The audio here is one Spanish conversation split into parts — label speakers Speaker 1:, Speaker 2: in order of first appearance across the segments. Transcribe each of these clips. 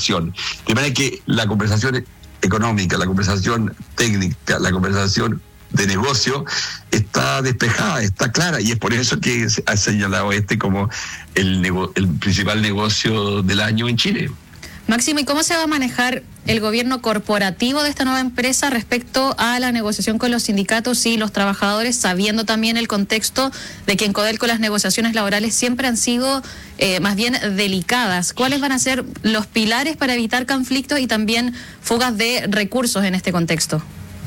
Speaker 1: conversación. De manera que la conversación económica, la conversación técnica, la conversación de negocio está despejada, está clara, y es por eso que ha señalado como el principal negocio del año en Chile.
Speaker 2: Máximo, ¿y cómo se va a manejar el gobierno corporativo de esta nueva empresa respecto a la negociación con los sindicatos y los trabajadores, sabiendo también el contexto de que en Codelco las negociaciones laborales siempre han sido más bien delicadas? ¿Cuáles van a ser los pilares para evitar conflictos y también fugas de recursos en este contexto?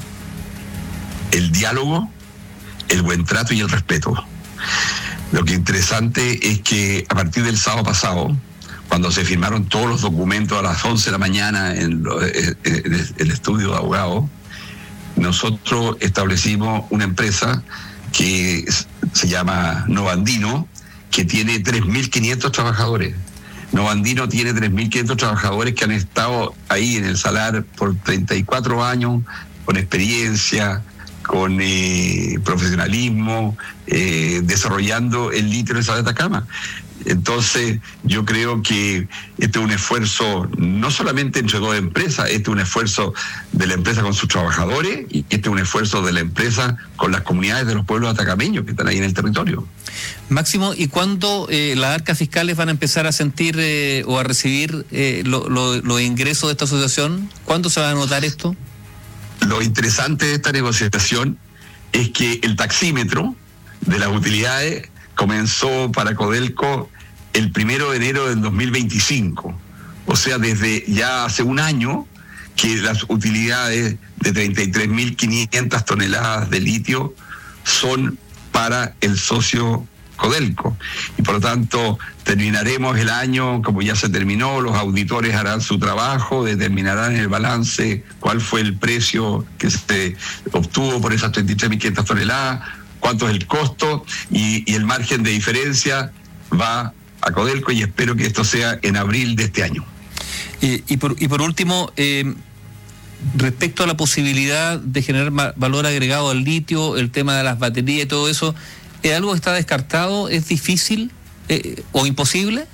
Speaker 1: El diálogo, el buen trato y el respeto. Lo que es interesante es que a partir del sábado pasado, cuando se firmaron todos los documentos a las 11 de la mañana en el estudio de abogados, nosotros establecimos una empresa que se llama Novandino, que tiene 3.500 trabajadores. Novandino tiene 3.500 trabajadores que han estado ahí en el Salar por 34 años, con experiencia, con profesionalismo, desarrollando el litio en el Salar de Atacama. Entonces, yo creo que este es un esfuerzo no solamente entre dos empresas, este es un esfuerzo de la empresa con sus trabajadores, y este es un esfuerzo de la empresa con las comunidades de los pueblos atacameños que están ahí en el territorio.
Speaker 3: Máximo, ¿y cuándo las arcas fiscales van a empezar a sentir o a recibir los ingresos de esta asociación? ¿Cuándo se va a notar esto?
Speaker 1: Lo interesante de esta negociación es que el taxímetro de las utilidades comenzó para Codelco el 1 de enero del 2025. O sea, desde ya hace un año que las utilidades de 33.500 toneladas de litio son para el socio Codelco. Y por lo tanto, terminaremos el año como ya se terminó, los auditores harán su trabajo, determinarán en el balance cuál fue el precio que se obtuvo por esas 33.500 toneladas, cuánto es el costo, y el margen de diferencia va a Codelco, y espero que esto sea en abril de este año.
Speaker 3: Y por último, respecto a la posibilidad de generar valor agregado al litio, el tema de las baterías y todo eso, ¿es algo que está descartado? ¿Es difícil o imposible?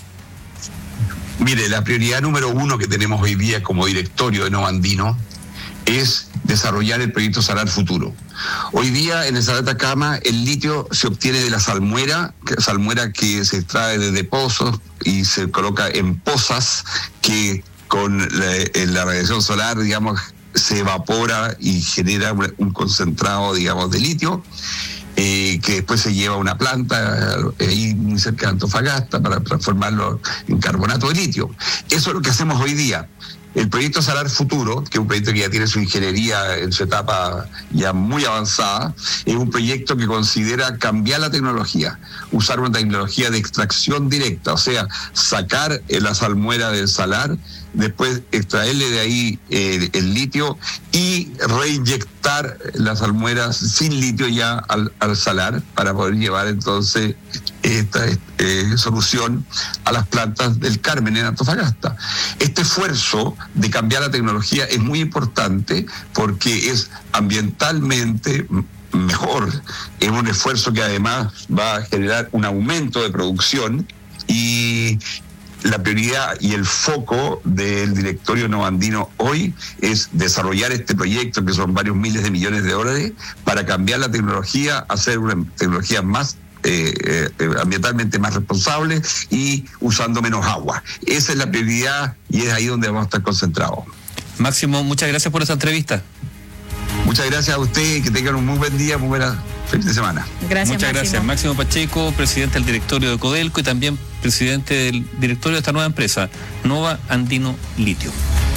Speaker 1: Mire, la prioridad número 1 que tenemos hoy día como directorio de Novandino es desarrollar el proyecto Salar Futuro. Hoy día en el Salar de Atacama el litio se obtiene de la salmuera que se extrae desde pozos y se coloca en pozas que con la radiación solar, digamos, se evapora y genera un concentrado, digamos, de litio, que después se lleva a una planta ahí muy cerca de Antofagasta para transformarlo en carbonato de litio. Eso es lo que hacemos hoy día. El proyecto Salar Futuro, que es un proyecto que ya tiene su ingeniería en su etapa ya muy avanzada, es un proyecto que considera cambiar la tecnología, usar una tecnología de extracción directa, o sea, sacar la salmuera del salar, después extraerle de ahí el litio y reinyectar las salmueras sin litio ya al salar para poder llevar entonces esta solución a las plantas del Carmen en Antofagasta. Este esfuerzo de cambiar la tecnología es muy importante porque es ambientalmente mejor, es un esfuerzo que además va a generar un aumento de producción, y la prioridad y el foco del directorio novandino hoy es desarrollar este proyecto, que son varios miles de millones de dólares, para cambiar la tecnología, hacer una tecnología más ambientalmente más responsable y usando menos agua. Esa es la prioridad y es ahí donde vamos a estar concentrados.
Speaker 3: Máximo, muchas gracias por esta entrevista.
Speaker 1: Muchas gracias a usted, que tengan un muy buen día, muy buena fin de semana.
Speaker 2: Gracias,
Speaker 3: muchas gracias. Máximo Pacheco, presidente del directorio de Codelco y también presidente del directorio de esta nueva empresa, Novandino Litio.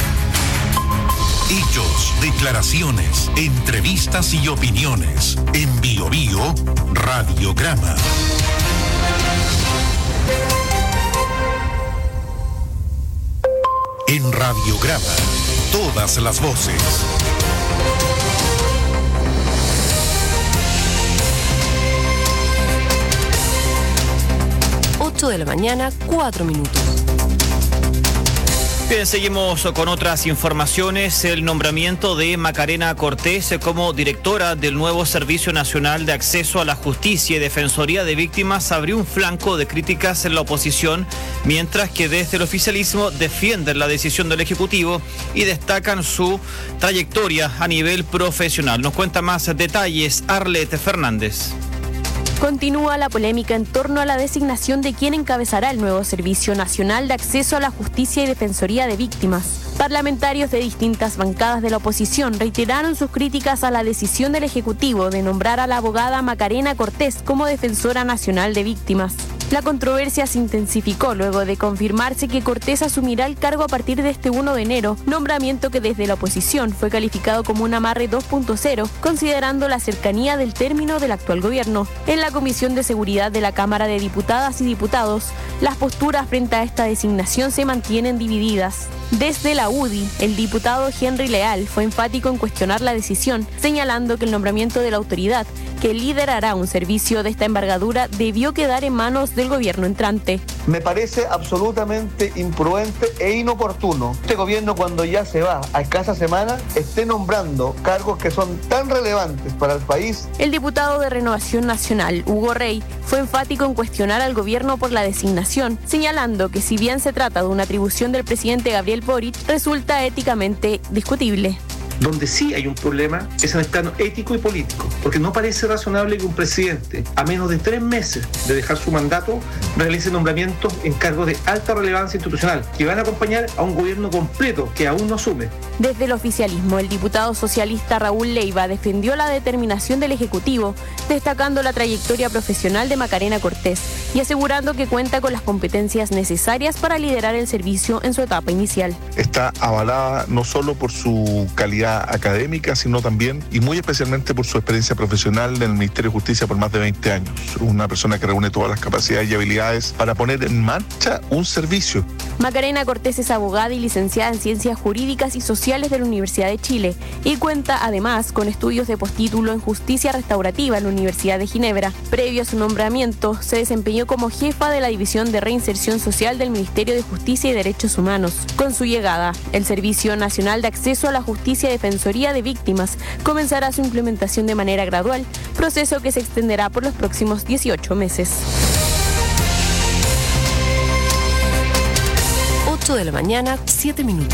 Speaker 4: Hechos, declaraciones, entrevistas y opiniones. En Bio Bio Radiograma. En Radiograma, todas las voces.
Speaker 5: 8 de la mañana, 4 minutos. Bien, seguimos con otras informaciones. El nombramiento de Macarena Cortés como directora del nuevo Servicio Nacional de Acceso a la Justicia y Defensoría de Víctimas abrió un flanco de críticas en la oposición, mientras que desde el oficialismo defienden la decisión del Ejecutivo y destacan su trayectoria a nivel profesional. Nos cuenta más detalles Arlette Fernández.
Speaker 6: Continúa la polémica en torno a la designación de quien encabezará el nuevo Servicio Nacional de Acceso a la Justicia y Defensoría de Víctimas. Parlamentarios de distintas bancadas de la oposición reiteraron sus críticas a la decisión del Ejecutivo de nombrar a la abogada Macarena Cortés como Defensora Nacional de Víctimas. La controversia se intensificó luego de confirmarse que Cortés asumirá el cargo a partir de este 1 de enero, nombramiento que desde la oposición fue calificado como un amarre 2.0, considerando la cercanía del término del actual gobierno. En la Comisión de Seguridad de la Cámara de Diputadas y Diputados, las posturas frente a esta designación se mantienen divididas. Desde la UDI, el diputado Henry Leal fue enfático en cuestionar la decisión, señalando que el nombramiento de la autoridad, que liderará un servicio de esta envergadura, debió quedar en manos del gobierno entrante.
Speaker 7: Me parece absolutamente imprudente e inoportuno. Este gobierno, cuando ya se va a escasa semana, esté nombrando cargos que son tan relevantes para el país.
Speaker 6: El diputado de Renovación Nacional, Hugo Rey, fue enfático en cuestionar al gobierno por la designación, señalando que si bien se trata de una atribución del presidente Gabriel Boric, resulta éticamente discutible.
Speaker 8: Donde sí hay un problema es en el plano ético y político, porque no parece razonable que un presidente, a menos de 3 meses de dejar su mandato, realice nombramientos en cargos de alta relevancia institucional, que van a acompañar a un gobierno completo que aún no asume.
Speaker 6: Desde el oficialismo, el diputado socialista Raúl Leiva defendió la determinación del Ejecutivo, destacando la trayectoria profesional de Macarena Cortés y asegurando que cuenta con las competencias necesarias para liderar el servicio en su etapa inicial.
Speaker 9: Está avalada no solo por su calidad académica, sino también y muy especialmente por su experiencia profesional en el Ministerio de Justicia por más de 20 años. Una persona que reúne todas las capacidades y habilidades para poner en marcha un servicio.
Speaker 6: Macarena Cortés es abogada y licenciada en Ciencias Jurídicas y Sociales de la Universidad de Chile y cuenta además con estudios de postítulo en Justicia Restaurativa en la Universidad de Ginebra. Previo a su nombramiento, se desempeñó como jefa de la División de Reinserción Social del Ministerio de Justicia y Derechos Humanos. Con su llegada, el Servicio Nacional de Acceso a la Justicia y Defensoría de Víctimas comenzará su implementación de manera gradual, proceso que se extenderá por los próximos 18 meses.
Speaker 10: 8 de la mañana, 7 minutos.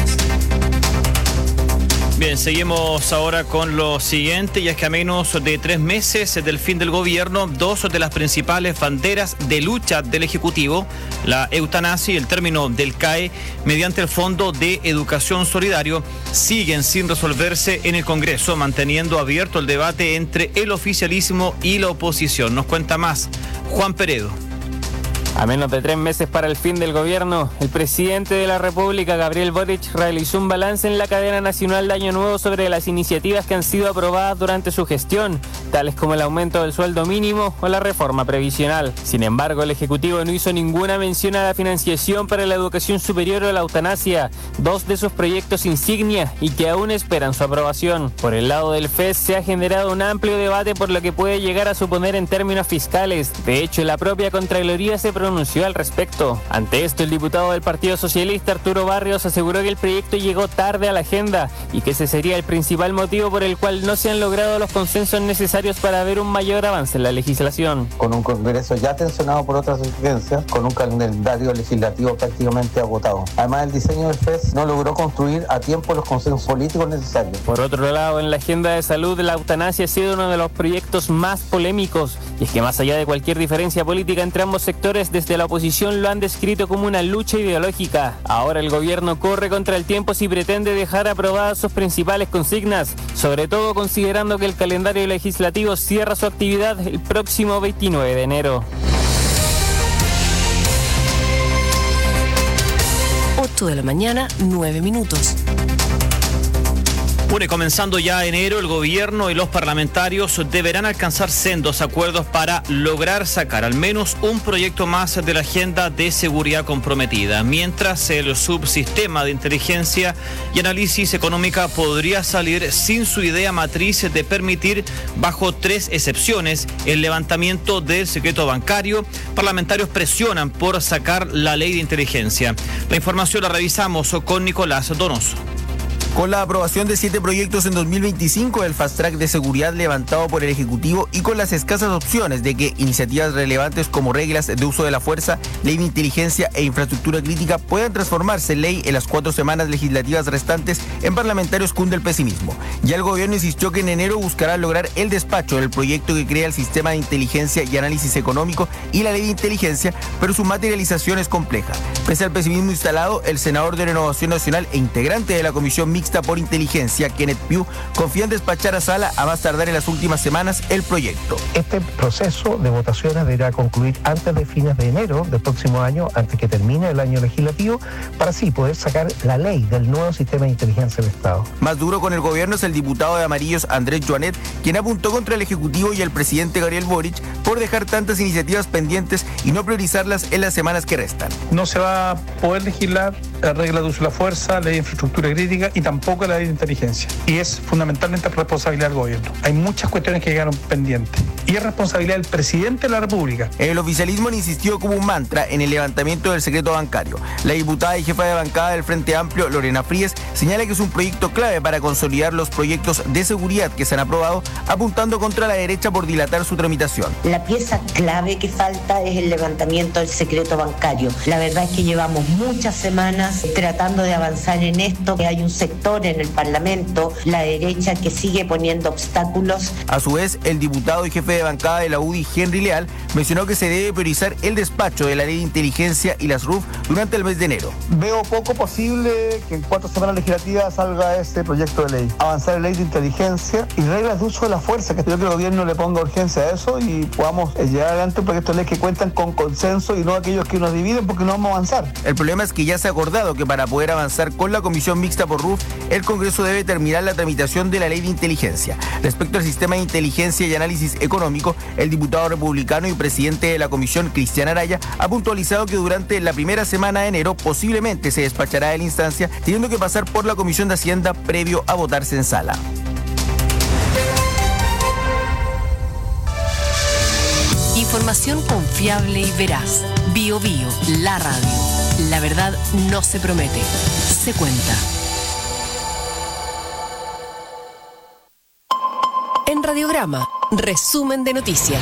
Speaker 5: Bien, seguimos ahora con lo siguiente, y es que a menos de 3 meses del fin del gobierno, 2 de las principales banderas de lucha del Ejecutivo, la eutanasia y el término del CAE, mediante el Fondo de Educación Solidario, siguen sin resolverse en el Congreso, manteniendo abierto el debate entre el oficialismo y la oposición. Nos cuenta más Juan Peredo.
Speaker 11: A menos de 3 meses para el fin del gobierno, el presidente de la República, Gabriel Boric, realizó un balance en la cadena nacional de Año Nuevo sobre las iniciativas que han sido aprobadas durante su gestión, tales como el aumento del sueldo mínimo o la reforma previsional. Sin embargo, el Ejecutivo no hizo ninguna mención a la financiación para la educación superior o la eutanasia, 2 de sus proyectos insignia y que aún esperan su aprobación. Por el lado del FES se ha generado un amplio debate por lo que puede llegar a suponer en términos fiscales. De hecho, la propia Contraloría se pronunció al respecto. Ante esto, el diputado del Partido Socialista, Arturo Barrios, aseguró que el proyecto llegó tarde a la agenda y que ese sería el principal motivo por el cual no se han logrado los consensos necesarios para ver un mayor avance en la legislación.
Speaker 7: Con un Congreso ya tensionado por otras exigencias, con un calendario legislativo prácticamente agotado. Además, el diseño del FES no logró construir a tiempo los consensos políticos necesarios.
Speaker 11: Por otro lado, en la agenda de salud, la eutanasia ha sido uno de los proyectos más polémicos, y es que más allá de cualquier diferencia política entre ambos sectores, desde la oposición lo han descrito como una lucha ideológica. Ahora el gobierno corre contra el tiempo si pretende dejar aprobadas sus principales consignas, sobre todo considerando que el calendario legislativo cierra su actividad el próximo 29 de enero.
Speaker 10: 8 de la mañana, 9 minutos.
Speaker 5: Bueno, y comenzando ya enero, el gobierno y los parlamentarios deberán alcanzar sendos acuerdos para lograr sacar al menos un proyecto más de la agenda de seguridad comprometida, mientras el subsistema de inteligencia y análisis económica podría salir sin su idea matriz de permitir, bajo 3 excepciones, el levantamiento del secreto bancario. Parlamentarios presionan por sacar la ley de inteligencia. La información la revisamos con Nicolás Donoso.
Speaker 12: Con la aprobación de 7 proyectos en 2025 del fast track de seguridad levantado por el Ejecutivo y con las escasas opciones de que iniciativas relevantes como reglas de uso de la fuerza, ley de inteligencia e infraestructura crítica puedan transformarse en ley en las 4 semanas legislativas restantes, en parlamentarios cunde el pesimismo. Ya el gobierno insistió que en enero buscará lograr el despacho del proyecto que crea el sistema de inteligencia y análisis económico y la ley de inteligencia, pero su materialización es compleja. Pese al pesimismo instalado, el senador de Renovación Nacional e integrante de la Comisión Mixta por Inteligencia, Kenneth Pugh, confía en despachar a sala a más tardar en las últimas semanas el proyecto.
Speaker 13: Este proceso de votaciones deberá concluir antes de fines de enero del próximo año, antes que termine el año legislativo, para así poder sacar la ley del nuevo sistema de inteligencia del Estado.
Speaker 12: Más duro con el gobierno es el diputado de Amarillos, Andrés Joanet, quien apuntó contra el Ejecutivo y el presidente Gabriel Boric por dejar tantas iniciativas pendientes y no priorizarlas en las semanas que restan.
Speaker 8: No se va a poder legislar la regla de uso de la fuerza, ley de infraestructura crítica y tampoco la ley de inteligencia. Y es fundamentalmente responsabilidad del gobierno. Hay muchas cuestiones que quedaron pendientes. Y es responsabilidad del presidente de la República.
Speaker 12: El oficialismo insistió como un mantra en el levantamiento del secreto bancario. La diputada y jefa de bancada del Frente Amplio, Lorena Fríes, señala que es un proyecto clave para consolidar los proyectos de seguridad que se han aprobado, apuntando contra la derecha por dilatar su tramitación.
Speaker 14: La pieza clave que falta es el levantamiento del secreto bancario. La verdad es que llevamos muchas semanas tratando de avanzar en esto, que hay un sector en el Parlamento, la derecha, que sigue poniendo obstáculos.
Speaker 12: A su vez, el diputado y jefe de bancada de la UDI, Henry Leal, mencionó que se debe priorizar el despacho de la ley de inteligencia y las RUF durante el mes de enero.
Speaker 7: Veo poco posible que en 4 semanas legislativas salga este proyecto de ley. Avanzar en ley de inteligencia y reglas de uso de la fuerza, que creo que el gobierno le ponga urgencia a eso y podamos llevar adelante un proyecto de ley que cuentan con consenso y no aquellos que nos dividen, porque no vamos a avanzar.
Speaker 12: El problema es que ya se ha acordado que para poder avanzar con la Comisión Mixta por RUF, el Congreso debe terminar la tramitación de la ley de inteligencia. Respecto al sistema de inteligencia y análisis económico, el diputado republicano y presidente de la Comisión, Cristian Araya, ha puntualizado que durante la primera semana de enero posiblemente se despachará de la instancia, teniendo que pasar por la Comisión de Hacienda previo a votarse en sala.
Speaker 10: Información confiable y veraz. Bio Bio, la radio. La verdad no se promete, se cuenta. En Radiograma, resumen de noticias.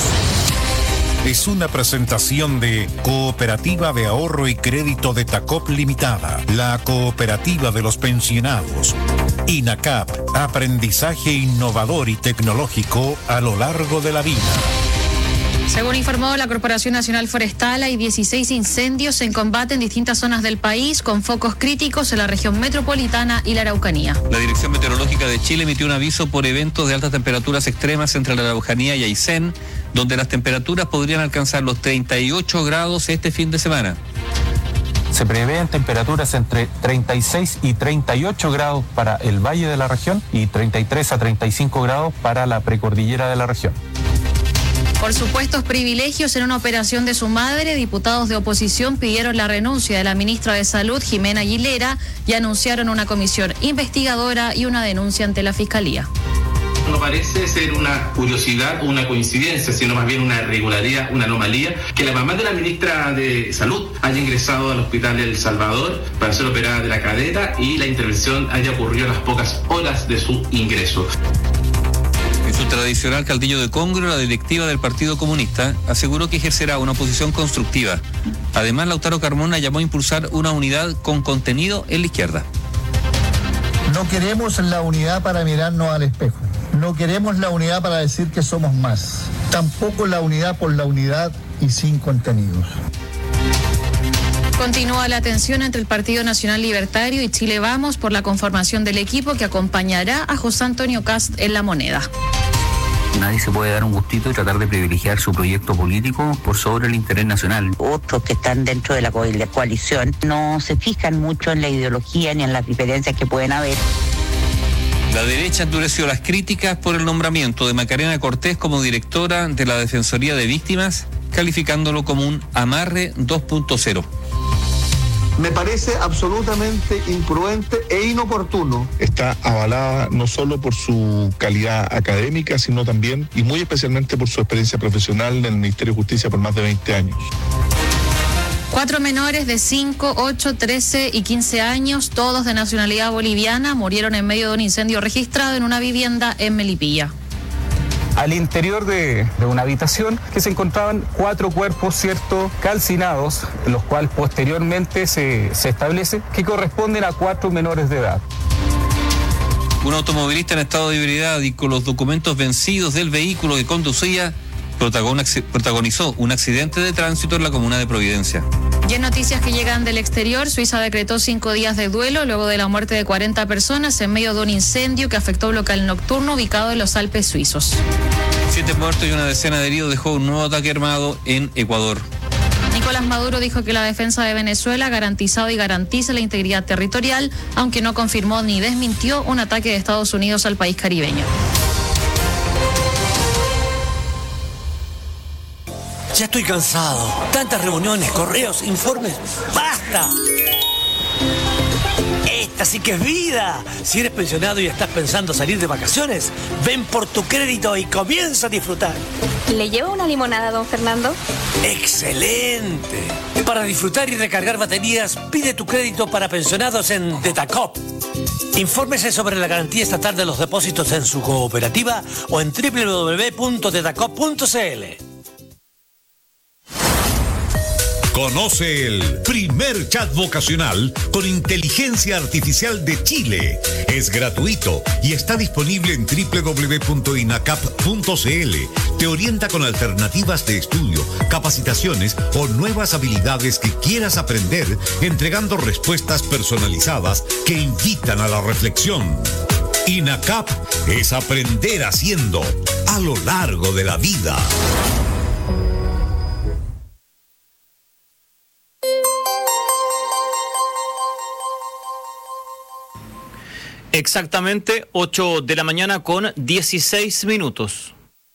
Speaker 4: Es una presentación de Cooperativa de Ahorro y Crédito de Tacop Limitada, la cooperativa de los pensionados. INACAP, aprendizaje innovador y tecnológico a lo largo de la vida.
Speaker 2: Según informó la Corporación Nacional Forestal, hay 16 incendios en combate en distintas zonas del país, con focos críticos en la región metropolitana y la Araucanía.
Speaker 3: La Dirección Meteorológica de Chile emitió un aviso por eventos de altas temperaturas extremas entre la Araucanía y Aysén, donde las temperaturas podrían alcanzar los 38 grados este fin de semana.
Speaker 15: Se prevén temperaturas entre 36 y 38 grados para el valle de la región y 33 a 35 grados para la precordillera de la región.
Speaker 2: Por supuestos privilegios en una operación de su madre, diputados de oposición pidieron la renuncia de la ministra de Salud, Jimena Aguilera, y anunciaron una comisión investigadora y una denuncia ante la Fiscalía.
Speaker 16: No parece ser una curiosidad o una coincidencia, sino más bien una irregularidad, una anomalía, que la mamá de la ministra de Salud haya ingresado al hospital El Salvador para ser operada de la cadera y la intervención haya ocurrido a las pocas horas de su ingreso.
Speaker 3: En su tradicional caldillo de Congro, la directiva del Partido Comunista aseguró que ejercerá una oposición constructiva. Además, Lautaro Carmona llamó a impulsar una unidad con contenido en la izquierda.
Speaker 17: No queremos la unidad para mirarnos al espejo. No queremos la unidad para decir que somos más. Tampoco la unidad por la unidad y sin contenidos.
Speaker 2: Continúa la tensión entre el Partido Nacional Libertario y Chile Vamos por la conformación del equipo que acompañará a José Antonio Kast en La Moneda.
Speaker 18: Nadie se puede dar un gustito y tratar de privilegiar su proyecto político por sobre el interés nacional.
Speaker 14: Otros que están dentro de la coalición no se fijan mucho en la ideología ni en las diferencias que pueden haber.
Speaker 3: La derecha endureció las críticas por el nombramiento de Macarena Cortés como directora de la Defensoría de Víctimas, calificándolo como un amarre 2.0.
Speaker 7: Me parece absolutamente imprudente e inoportuno.
Speaker 9: Está avalada no solo por su calidad académica, sino también y muy especialmente por su experiencia profesional en el Ministerio de Justicia por más de 20 años.
Speaker 2: 4 menores de 5, 8, 13 y 15 años, todos de nacionalidad boliviana, murieron en medio de un incendio registrado en una vivienda en Melipilla.
Speaker 15: Al interior de una habitación que se encontraban 4 cuerpos, calcinados, los cuales posteriormente se establece que corresponden a 4 menores de edad.
Speaker 3: Un automovilista en estado de ebriedad y con los documentos vencidos del vehículo que conducía protagonizó un accidente de tránsito en la comuna de Providencia.
Speaker 2: Y en noticias que llegan del exterior, Suiza decretó 5 días de duelo luego de la muerte de 40 personas en medio de un incendio que afectó un local nocturno ubicado en los Alpes suizos.
Speaker 3: 7 muertos y una decena de heridos dejó un nuevo ataque armado en Ecuador.
Speaker 2: Nicolás Maduro dijo que la defensa de Venezuela ha garantizado y garantiza la integridad territorial, aunque no confirmó ni desmintió un ataque de Estados Unidos al país caribeño.
Speaker 19: Ya estoy cansado. Tantas reuniones, correos, informes. ¡Basta! Esta sí que es vida. Si eres pensionado y estás pensando salir de vacaciones, ven por tu crédito y comienza a disfrutar.
Speaker 20: ¿Le llevo una limonada, don Fernando?
Speaker 19: ¡Excelente! Para disfrutar y recargar baterías, pide tu crédito para pensionados en Detacop. Infórmese sobre la garantía estatal de los depósitos en su cooperativa o en www.detacop.cl.
Speaker 21: Conoce el primer chat vocacional con inteligencia artificial de Chile. Es gratuito y está disponible en www.inacap.cl. Te orienta con alternativas de estudio, capacitaciones o nuevas habilidades que quieras aprender, entregando respuestas personalizadas que invitan a la reflexión. INACAP es aprender haciendo a lo largo de la vida.
Speaker 5: Exactamente 8 de la mañana con 16 minutos.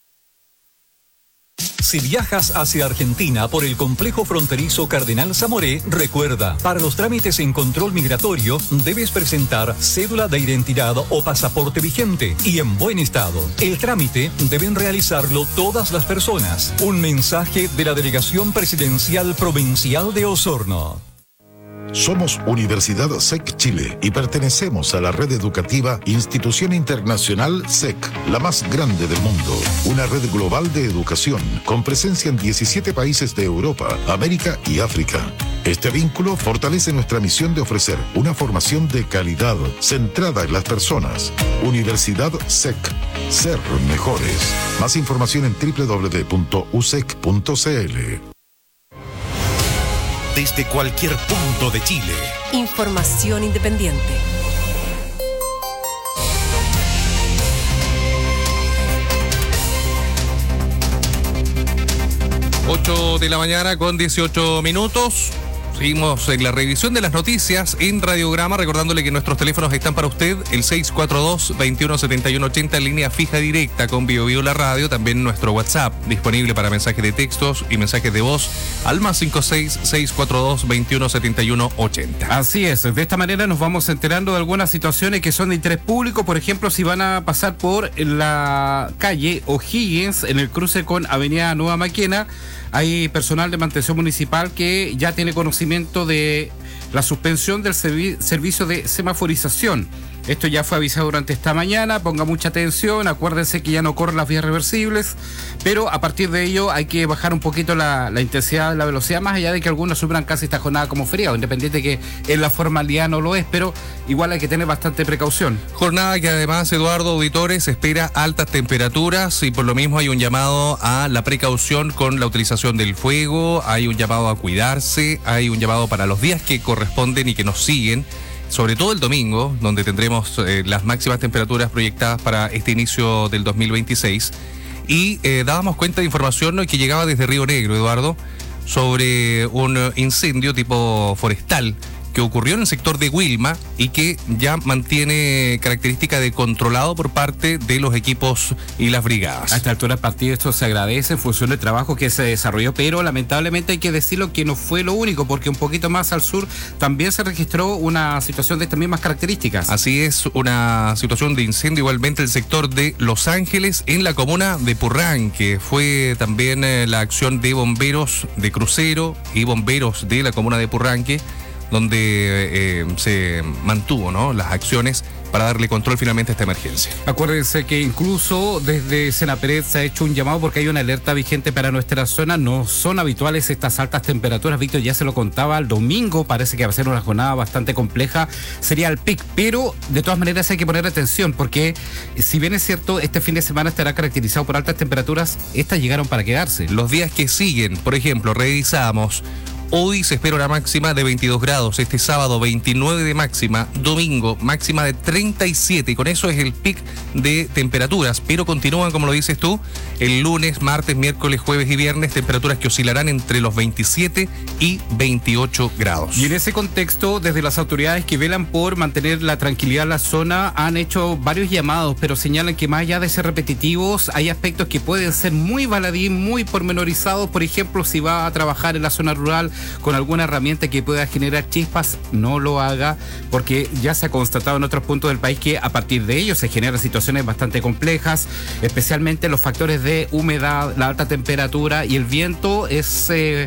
Speaker 22: Si viajas hacia Argentina por el complejo fronterizo Cardenal Zamoré, recuerda, para los trámites en control migratorio debes presentar cédula de identidad o pasaporte vigente y en buen estado. El trámite deben realizarlo todas las personas. Un mensaje de la Delegación Presidencial Provincial de Osorno.
Speaker 4: Somos Universidad SEC Chile y pertenecemos a la red educativa Institución Internacional SEC, la más grande del mundo. Una red global de educación con presencia en 17 países de Europa, América y África. Este vínculo fortalece nuestra misión de ofrecer una formación de calidad centrada en las personas. Universidad SEC. Ser mejores. Más información en www.usec.cl.
Speaker 21: Desde cualquier punto de Chile.
Speaker 10: Información independiente.
Speaker 23: 8 de la mañana con 18 minutos. Seguimos en la revisión de las noticias en Radiograma, recordándole que nuestros teléfonos están para usted, el 642-217180 en línea fija directa con BioBio La Radio, también nuestro WhatsApp disponible para mensajes de textos y mensajes de voz al más 56-642-217180.
Speaker 12: Así es, de esta manera nos vamos enterando de algunas situaciones que son de interés público, por ejemplo, si van a pasar por la calle O'Higgins en el cruce con Avenida Nueva Maquena, hay personal de mantención municipal que ya tiene conocimiento de la suspensión del servicio de semaforización. Esto ya fue avisado durante esta mañana, ponga mucha atención, acuérdense que ya no corren las vías reversibles, pero a partir de ello hay que bajar un poquito la intensidad, la velocidad, más allá de que algunos superan casi esta jornada como feriado, independiente que en la formalidad no lo es, pero igual hay que tener bastante precaución.
Speaker 23: Jornada que además, Eduardo, auditores, espera altas temperaturas y por lo mismo hay un llamado a la precaución con la utilización del fuego, hay un llamado a cuidarse, hay un llamado para los días que corresponden y que nos siguen, sobre todo el domingo, donde tendremos las máximas temperaturas proyectadas para este inicio del 2026. Y dábamos cuenta de información que llegaba desde Río Negro, Eduardo, sobre un incendio tipo forestal que ocurrió en el sector de Wilma y que ya mantiene característica de controlado por parte de los equipos y las brigadas.
Speaker 1: A esta altura del partido esto se agradece en función del trabajo que se desarrolló, pero lamentablemente hay que decirlo que no fue lo único, porque un poquito más al sur también se registró una situación de estas mismas características.
Speaker 23: Así es, una situación de incendio igualmente en el sector de Los Ángeles, en la comuna de Purranque. Fue también la acción de bomberos de Crucero y bomberos de la comuna de Purranque, donde se mantuvo, ¿no?, las acciones para darle control finalmente a esta emergencia.
Speaker 1: Acuérdense que incluso desde Senapred se ha hecho un llamado porque hay una alerta vigente para nuestra zona. No son habituales estas altas temperaturas. Víctor ya se lo contaba, el domingo parece que va a ser una jornada bastante compleja, sería el pic, pero de todas maneras hay que poner atención porque si bien es cierto, este fin de semana estará caracterizado por altas temperaturas, estas llegaron para quedarse.
Speaker 23: Los días que siguen, por ejemplo, revisamos. Hoy se espera una máxima de 22 grados, este sábado 29 de máxima, domingo máxima de 37, y con eso es el pic de temperaturas, pero continúan, como lo dices tú, el lunes, martes, miércoles, jueves y viernes, temperaturas que oscilarán entre los 27 y 28 grados.
Speaker 1: Y en ese contexto, desde las autoridades que velan por mantener la tranquilidad en la zona, han hecho varios llamados, pero señalan que más allá de ser repetitivos, hay aspectos que pueden ser muy baladín, muy pormenorizados. Por ejemplo, si va a trabajar en la zona rural con alguna herramienta que pueda generar chispas, no lo haga, porque ya se ha constatado en otros puntos del país que a partir de ello se generan situaciones bastante complejas, especialmente los factores de humedad, la alta temperatura y el viento. De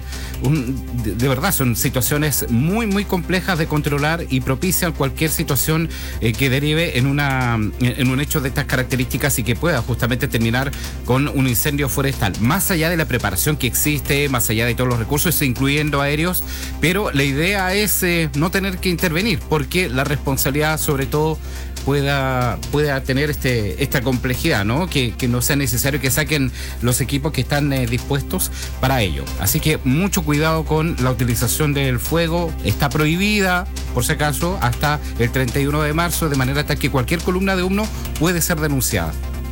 Speaker 1: verdad son situaciones muy muy complejas de controlar y propician cualquier situación que derive en un hecho de estas características y que pueda justamente terminar con un incendio forestal. Más allá de la preparación que existe, más allá de todos los recursos, incluyendo aéreos, pero la idea es no tener que intervenir, porque la responsabilidad sobre todo pueda tener esta complejidad, ¿no? Que no sea necesario que saquen los equipos que están dispuestos para ello. Así que mucho cuidado con la utilización del fuego. Está prohibida, por si acaso, hasta el 31 de marzo, de manera tal que cualquier columna de humo puede ser denunciada.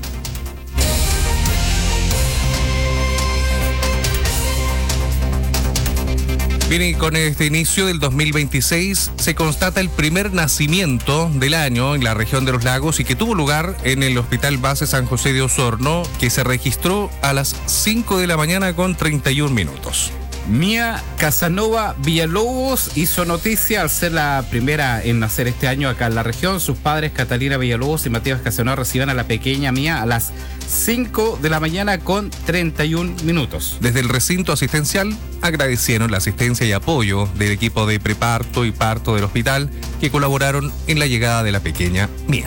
Speaker 23: Bien, y con este inicio del 2026 se constata el primer nacimiento del año en la región de los lagos y que tuvo lugar en el Hospital Base San José de Osorno, que se registró a las 5 de la mañana con 31 minutos.
Speaker 1: Mía Casanova Villalobos hizo noticia al ser la primera en nacer este año acá en la región. Sus padres, Catalina Villalobos y Matías Casanova, reciben a la pequeña Mía a las 5 de la mañana con 31 minutos.
Speaker 23: Desde el recinto asistencial agradecieron la asistencia y apoyo del equipo de preparto y parto del hospital que colaboraron en la llegada de la pequeña Mía.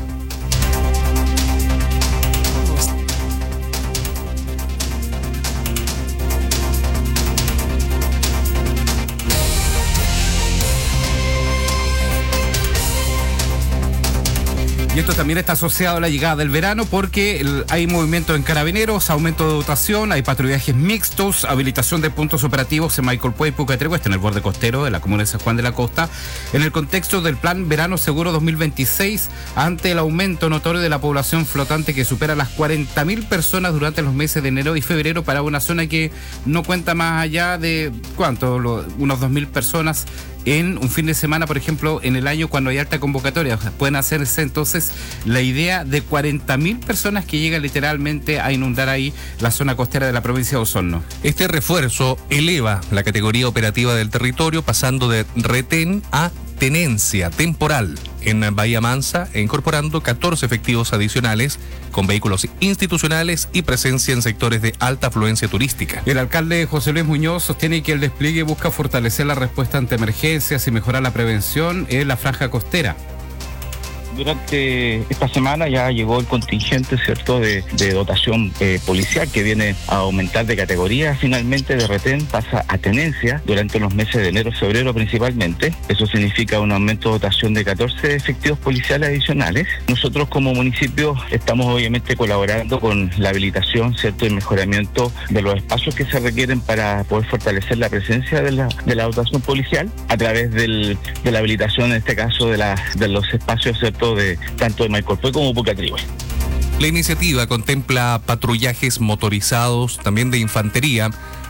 Speaker 1: Y esto también está asociado a la llegada del verano porque hay movimiento en carabineros, aumento de dotación, hay patrullajes mixtos, habilitación de puntos operativos en Maicolpuey y Pucatrego, en el borde costero de la comuna de San Juan de la Costa, en el contexto del Plan Verano Seguro 2026, ante el aumento notorio de la población flotante que supera las 40.000 personas durante los meses de enero y febrero para una zona que no cuenta más allá de, unos 2.000 personas en un fin de semana, por ejemplo, en el año cuando hay alta convocatoria. O sea, pueden hacerse entonces la idea de 40.000 personas que llegan literalmente a inundar ahí la zona costera de la provincia de Osorno.
Speaker 23: Este refuerzo eleva la categoría operativa del territorio, pasando de retén a tenencia temporal en Bahía Mansa, incorporando 14 efectivos adicionales con vehículos institucionales y presencia en sectores de alta afluencia turística.
Speaker 1: El alcalde José Luis Muñoz sostiene que el despliegue busca fortalecer la respuesta ante emergencias y mejorar la prevención en la franja costera.
Speaker 6: Durante esta semana ya llegó el contingente, ¿cierto?, de dotación policial que viene a aumentar de categoría. Finalmente de retén pasa a tenencia durante los meses de enero, febrero principalmente. Eso significa un aumento de dotación de 14 efectivos policiales adicionales. Nosotros como municipio estamos obviamente colaborando con la habilitación, ¿cierto?, y mejoramiento de los espacios que se requieren para poder fortalecer la presencia de la dotación policial a través de la habilitación, en este caso, de los espacios, ¿cierto?, de tanto de Maicolpuey como Pucatrihue.
Speaker 23: La iniciativa contempla patrullajes motorizados, también de infantería,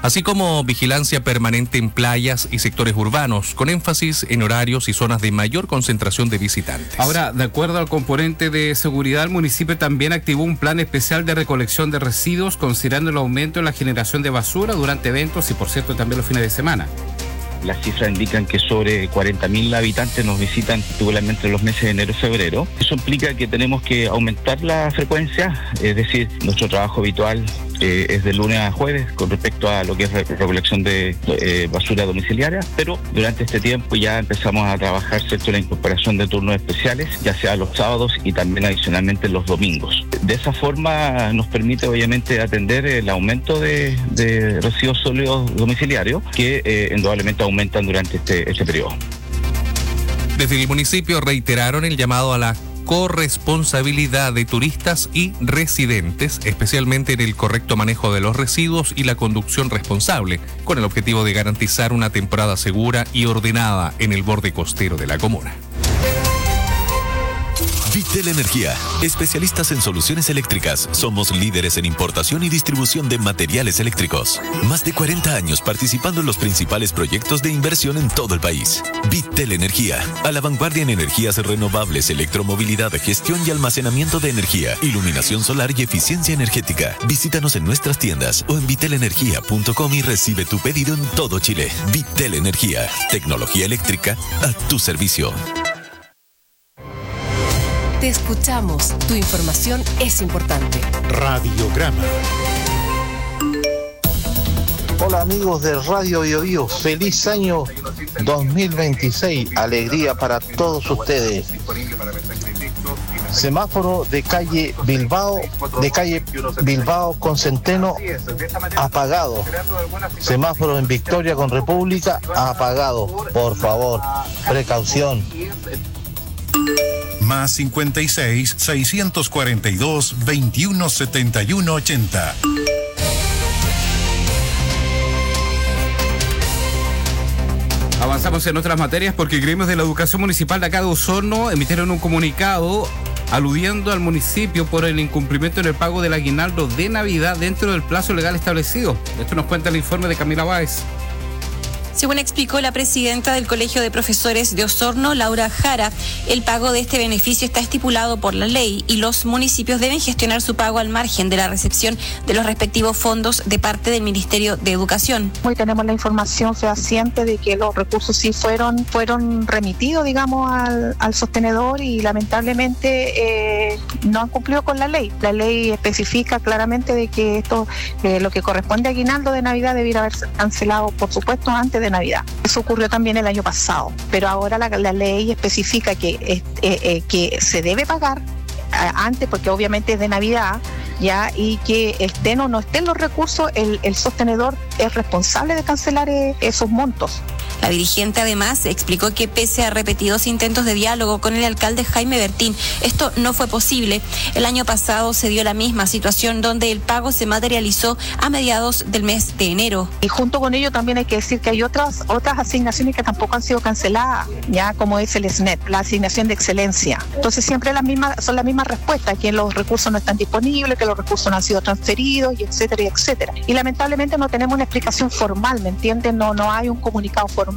Speaker 23: así como vigilancia permanente en playas y sectores urbanos, con énfasis en horarios y zonas de mayor concentración de visitantes.
Speaker 1: Ahora, de acuerdo al componente de seguridad, el municipio también activó un plan especial de recolección de residuos, considerando el aumento en la generación de basura durante eventos y, por cierto, también los fines de semana.
Speaker 6: Las cifras indican que sobre 40.000 habitantes nos visitan particularmente en los meses de enero y febrero. Eso implica que tenemos que aumentar la frecuencia, es decir, nuestro trabajo habitual es de lunes a jueves con respecto a lo que es recolección de basura domiciliaria, pero durante este tiempo ya empezamos a trabajar, ¿cierto?, la incorporación de turnos especiales, ya sea los sábados y también adicionalmente los domingos. De esa forma nos permite obviamente atender el aumento de residuos sólidos domiciliarios que indudablemente aumentan durante este periodo.
Speaker 23: Desde el municipio reiteraron el llamado a la corresponsabilidad de turistas y residentes, especialmente en el correcto manejo de los residuos y la conducción responsable, con el objetivo de garantizar una temporada segura y ordenada en el borde costero de la comuna.
Speaker 8: Vitel Energía, especialistas en soluciones eléctricas. Somos líderes en importación y distribución de materiales eléctricos. Más de 40 años participando en los principales proyectos de inversión en todo el país. Vitel Energía, a la vanguardia en energías renovables, electromovilidad, gestión y almacenamiento de energía, iluminación solar y eficiencia energética. Visítanos en nuestras tiendas o en vitelenergia.com y recibe tu pedido en todo Chile. Vitel Energía, tecnología eléctrica a tu servicio.
Speaker 10: Te escuchamos. Tu información es importante.
Speaker 4: Radiograma.
Speaker 11: Hola amigos de Radio Bio Bio, feliz año 2026, alegría para todos ustedes. Semáforo de calle Bilbao con Centeno apagado. Semáforo en Victoria con República apagado. Por favor, precaución.
Speaker 4: Más 56 642 21 71 80.
Speaker 1: Avanzamos en otras materias porque gremios de la educación municipal de acá de Osorno emitieron un comunicado aludiendo al municipio por el incumplimiento en el pago del aguinaldo de Navidad dentro del plazo legal establecido. Esto nos cuenta el informe de Camila Báez.
Speaker 13: Según explicó la presidenta del Colegio de Profesores de Osorno, Laura Jara, el pago de este beneficio está estipulado por la ley y los municipios deben gestionar su pago al margen de la recepción de los respectivos fondos de parte del Ministerio de Educación.
Speaker 24: Hoy tenemos la información fehaciente de que los recursos sí fueron remitidos, digamos, al sostenedor y lamentablemente no han cumplido con la ley. La ley especifica claramente de que esto, lo que corresponde a aguinaldo de Navidad debiera haberse cancelado, por supuesto, antes de Navidad. Eso ocurrió también el año pasado, pero ahora la ley especifica que se debe pagar antes, porque obviamente es de Navidad, ya, y que estén o no estén los recursos, el sostenedor es responsable de cancelar esos montos.
Speaker 13: La dirigente además explicó que pese a repetidos intentos de diálogo con el alcalde Jaime Bertín, esto no fue posible. El año pasado se dio la misma situación donde el pago se materializó a mediados del mes de enero.
Speaker 24: Y junto con ello también hay que decir que hay otras asignaciones que tampoco han sido canceladas, ya, como es el SNET, la asignación de excelencia. Entonces siempre son las mismas respuestas, que los recursos no están disponibles, que los recursos no han sido transferidos, y etcétera, y etcétera. Y lamentablemente no tenemos una explicación formal, ¿me entiendes? No hay un comunicado formal,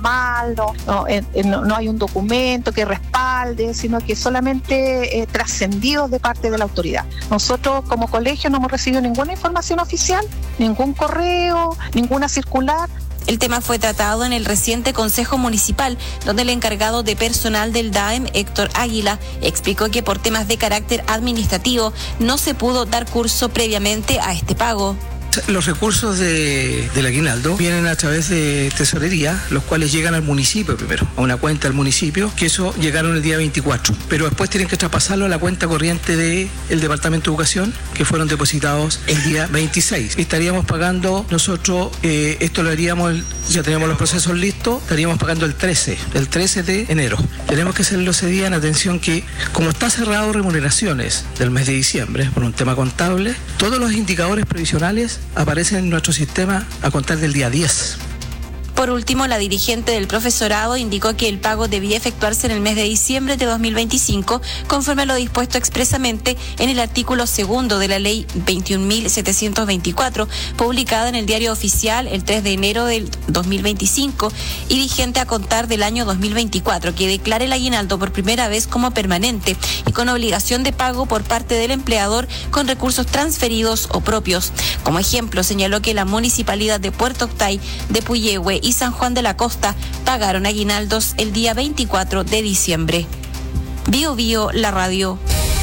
Speaker 24: no hay un documento que respalde, sino que solamente trascendidos de parte de la autoridad. Nosotros como colegio no hemos recibido ninguna información oficial, ningún correo, ninguna circular.
Speaker 13: El tema fue tratado en el reciente Consejo Municipal, donde el encargado de personal del DAEM, Héctor Águila, explicó que por temas de carácter administrativo no se pudo dar curso previamente a este pago.
Speaker 25: Los recursos del aguinaldo vienen a través de tesorería, los cuales llegan al municipio primero, a una cuenta del municipio, que eso llegaron el día 24, pero después tienen que traspasarlo a la cuenta corriente del Departamento de Educación, que fueron depositados el día 26. Estaríamos pagando nosotros, esto lo haríamos, ya tenemos los procesos listos, estaríamos pagando el 13 de enero. Tenemos que hacerlo ese día en atención que, como está cerrado remuneraciones del mes de diciembre por un tema contable, todos los indicadores previsionales aparecen en nuestro sistema a contar del día 10.
Speaker 13: Por último, la dirigente del profesorado indicó que el pago debía efectuarse en el mes de diciembre de 2025, conforme a lo dispuesto expresamente en el artículo 2 de la Ley 21.724, publicada en el Diario Oficial el 3 de enero del 2025 y vigente a contar del año 2024, que declara el aguinaldo por primera vez como permanente y con obligación de pago por parte del empleador con recursos transferidos o propios. Como ejemplo, señaló que la municipalidad de Puerto Octay, de Puyehue y San Juan de la Costa pagaron aguinaldos el día 24 de diciembre. Bio Bio, la radio.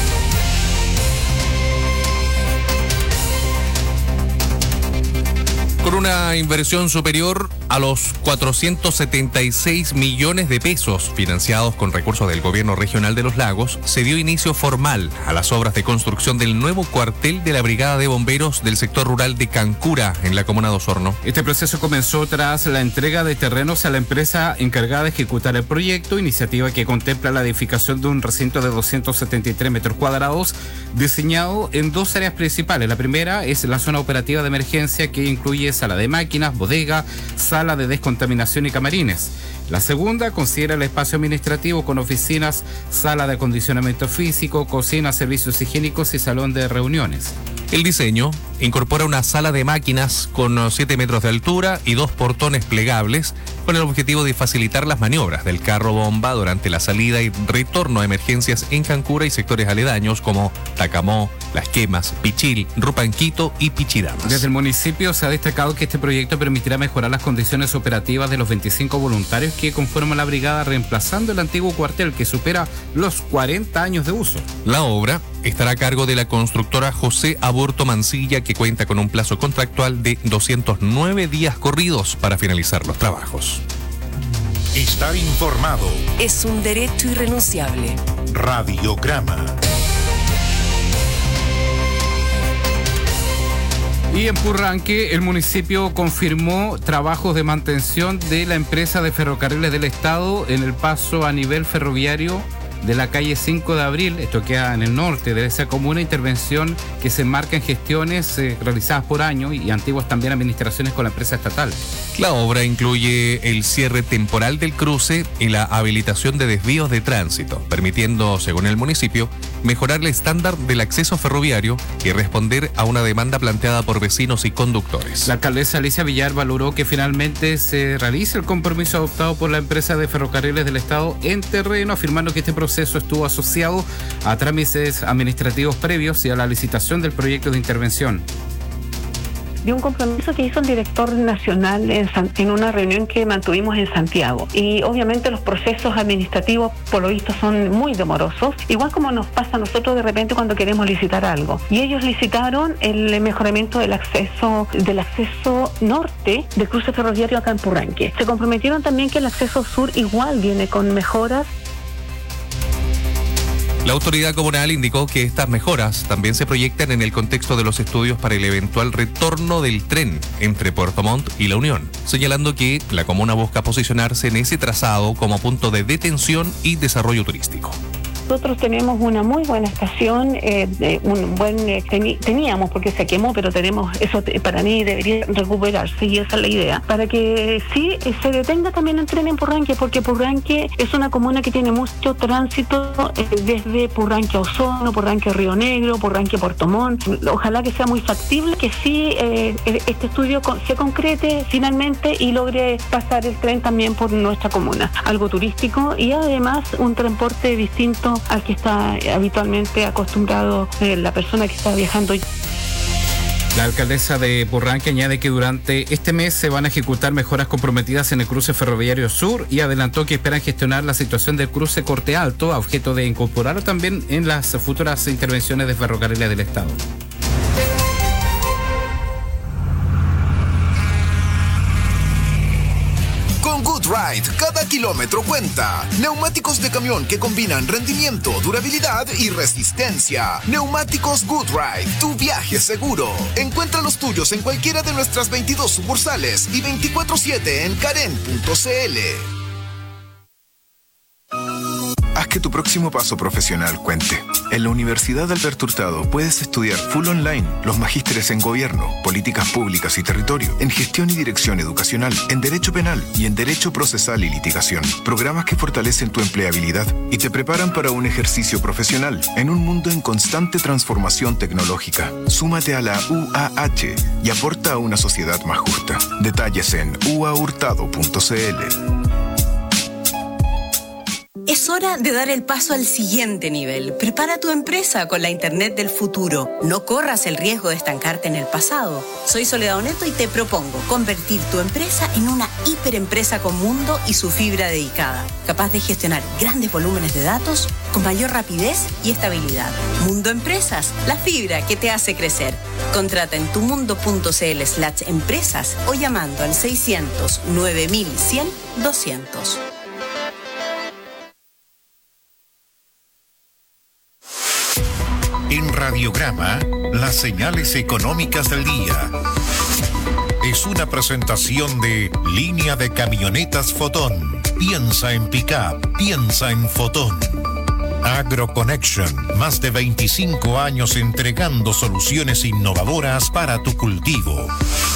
Speaker 23: Con una inversión superior a los 476 millones de pesos financiados con recursos del Gobierno Regional de los Lagos, se dio inicio formal a las obras de construcción del nuevo cuartel de la Brigada de Bomberos del sector rural de Cancura, en la comuna de Osorno.
Speaker 1: Este proceso comenzó tras la entrega de terrenos a la empresa encargada de ejecutar el proyecto, iniciativa que contempla la edificación de un recinto de 273 metros cuadrados, diseñado en dos áreas principales. La primera es la zona operativa de emergencia, que incluye sala de máquinas, bodega, sala de descontaminación y camarines. La segunda considera el espacio administrativo con oficinas, sala de acondicionamiento físico, cocina, servicios higiénicos y salón de reuniones.
Speaker 23: El diseño incorpora una sala de máquinas con 7 metros de altura y 2 portones plegables, con el objetivo de facilitar las maniobras del carro bomba durante la salida y retorno a emergencias en Cancura y sectores aledaños como Tacamó, Las Quemas, Pichil, Rupanquito y Pichidamas.
Speaker 1: Desde el municipio se ha destacado que este proyecto permitirá mejorar las condiciones operativas de los 25 voluntarios que conforman la brigada, reemplazando el antiguo cuartel que supera los 40 años de uso.
Speaker 23: La obra estará a cargo de la constructora José Aburto Mancilla, que cuenta con un plazo contractual de 209 días corridos para finalizar los trabajos.
Speaker 4: Estar informado
Speaker 10: es un derecho irrenunciable.
Speaker 4: Radiograma.
Speaker 1: Y en Purranque, el municipio confirmó trabajos de mantención de la empresa de ferrocarriles del Estado en el paso a nivel ferroviario de la calle 5 de Abril, esto queda en el norte de esa comuna, intervención que se enmarca en gestiones realizadas por año y antiguas también administraciones con la empresa estatal.
Speaker 23: La obra incluye el cierre temporal del cruce y la habilitación de desvíos de tránsito, permitiendo, según el municipio, mejorar el estándar del acceso ferroviario y responder a una demanda planteada por vecinos y conductores.
Speaker 1: La alcaldesa Alicia Villar valoró que finalmente se realice el compromiso adoptado por la empresa de ferrocarriles del Estado en terreno, afirmando que este proceso estuvo asociado a trámites administrativos previos y a la licitación del proyecto de intervención.
Speaker 7: De un compromiso que hizo el director nacional en una reunión que mantuvimos en Santiago. Y obviamente los procesos administrativos, por lo visto, son muy demorosos, igual como nos pasa a nosotros de repente cuando queremos licitar algo. Y ellos licitaron el mejoramiento del acceso norte del cruce ferroviario acá en Purranque. Se comprometieron también que el acceso sur igual viene con mejoras.
Speaker 23: La autoridad comunal indicó que estas mejoras también se proyectan en el contexto de los estudios para el eventual retorno del tren entre Puerto Montt y La Unión, señalando que la comuna busca posicionarse en ese trazado como punto de detención y desarrollo turístico.
Speaker 7: Nosotros tenemos una muy buena estación, teníamos porque se quemó, pero tenemos, eso para mí debería recuperarse y esa es la idea, para que sí se detenga también el tren en Purranque, porque Purranque es una comuna que tiene mucho tránsito desde Purranque a Osorno, Purranque a Río Negro, Purranque a Puerto Montt. Ojalá que sea muy factible, que sí este estudio se concrete finalmente y logre pasar el tren también por nuestra comuna, algo turístico y además un transporte distinto al que está habitualmente acostumbrado la persona que está viajando.
Speaker 1: La alcaldesa de Purranque añade que durante este mes se van a ejecutar mejoras comprometidas en el cruce ferroviario sur y adelantó que esperan gestionar la situación del cruce Corte Alto a objeto de incorporarlo también en las futuras intervenciones de ferrocarriles del Estado.
Speaker 14: Con GoodRide, cada kilómetro cuenta. Neumáticos de camión que combinan rendimiento, durabilidad y resistencia. Neumáticos GoodRide, tu viaje seguro. Encuentra los tuyos en cualquiera de nuestras 22 sucursales y 24/7 en Karen.cl.
Speaker 9: haz que tu próximo paso profesional cuente. En la Universidad Alberto Hurtado puedes estudiar full online los magísteres en Gobierno, Políticas Públicas y Territorio, en Gestión y Dirección Educacional, en Derecho Penal y en Derecho Procesal y Litigación. Programas que fortalecen tu empleabilidad y te preparan para un ejercicio profesional en un mundo en constante transformación tecnológica. Súmate a la UAH y aporta a una sociedad más justa. Detalles en uahurtado.cl.
Speaker 15: Es hora de dar el paso al siguiente nivel. Prepara tu empresa con la Internet del futuro. No corras el riesgo de estancarte en el pasado. Soy Soledad Oneto y te propongo convertir tu empresa en una hiperempresa con mundo y su fibra dedicada, capaz de gestionar grandes volúmenes de datos con mayor rapidez y estabilidad. Mundo Empresas, la fibra que te hace crecer. Contrata en tumundo.cl/empresas o llamando al 600 9100 200.
Speaker 4: En Radiograma, las señales económicas del día. Es una presentación de Línea de Camionetas Fotón. Piensa en pick-up, piensa en Fotón. AgroConnection, más de 25 años entregando soluciones innovadoras para tu cultivo.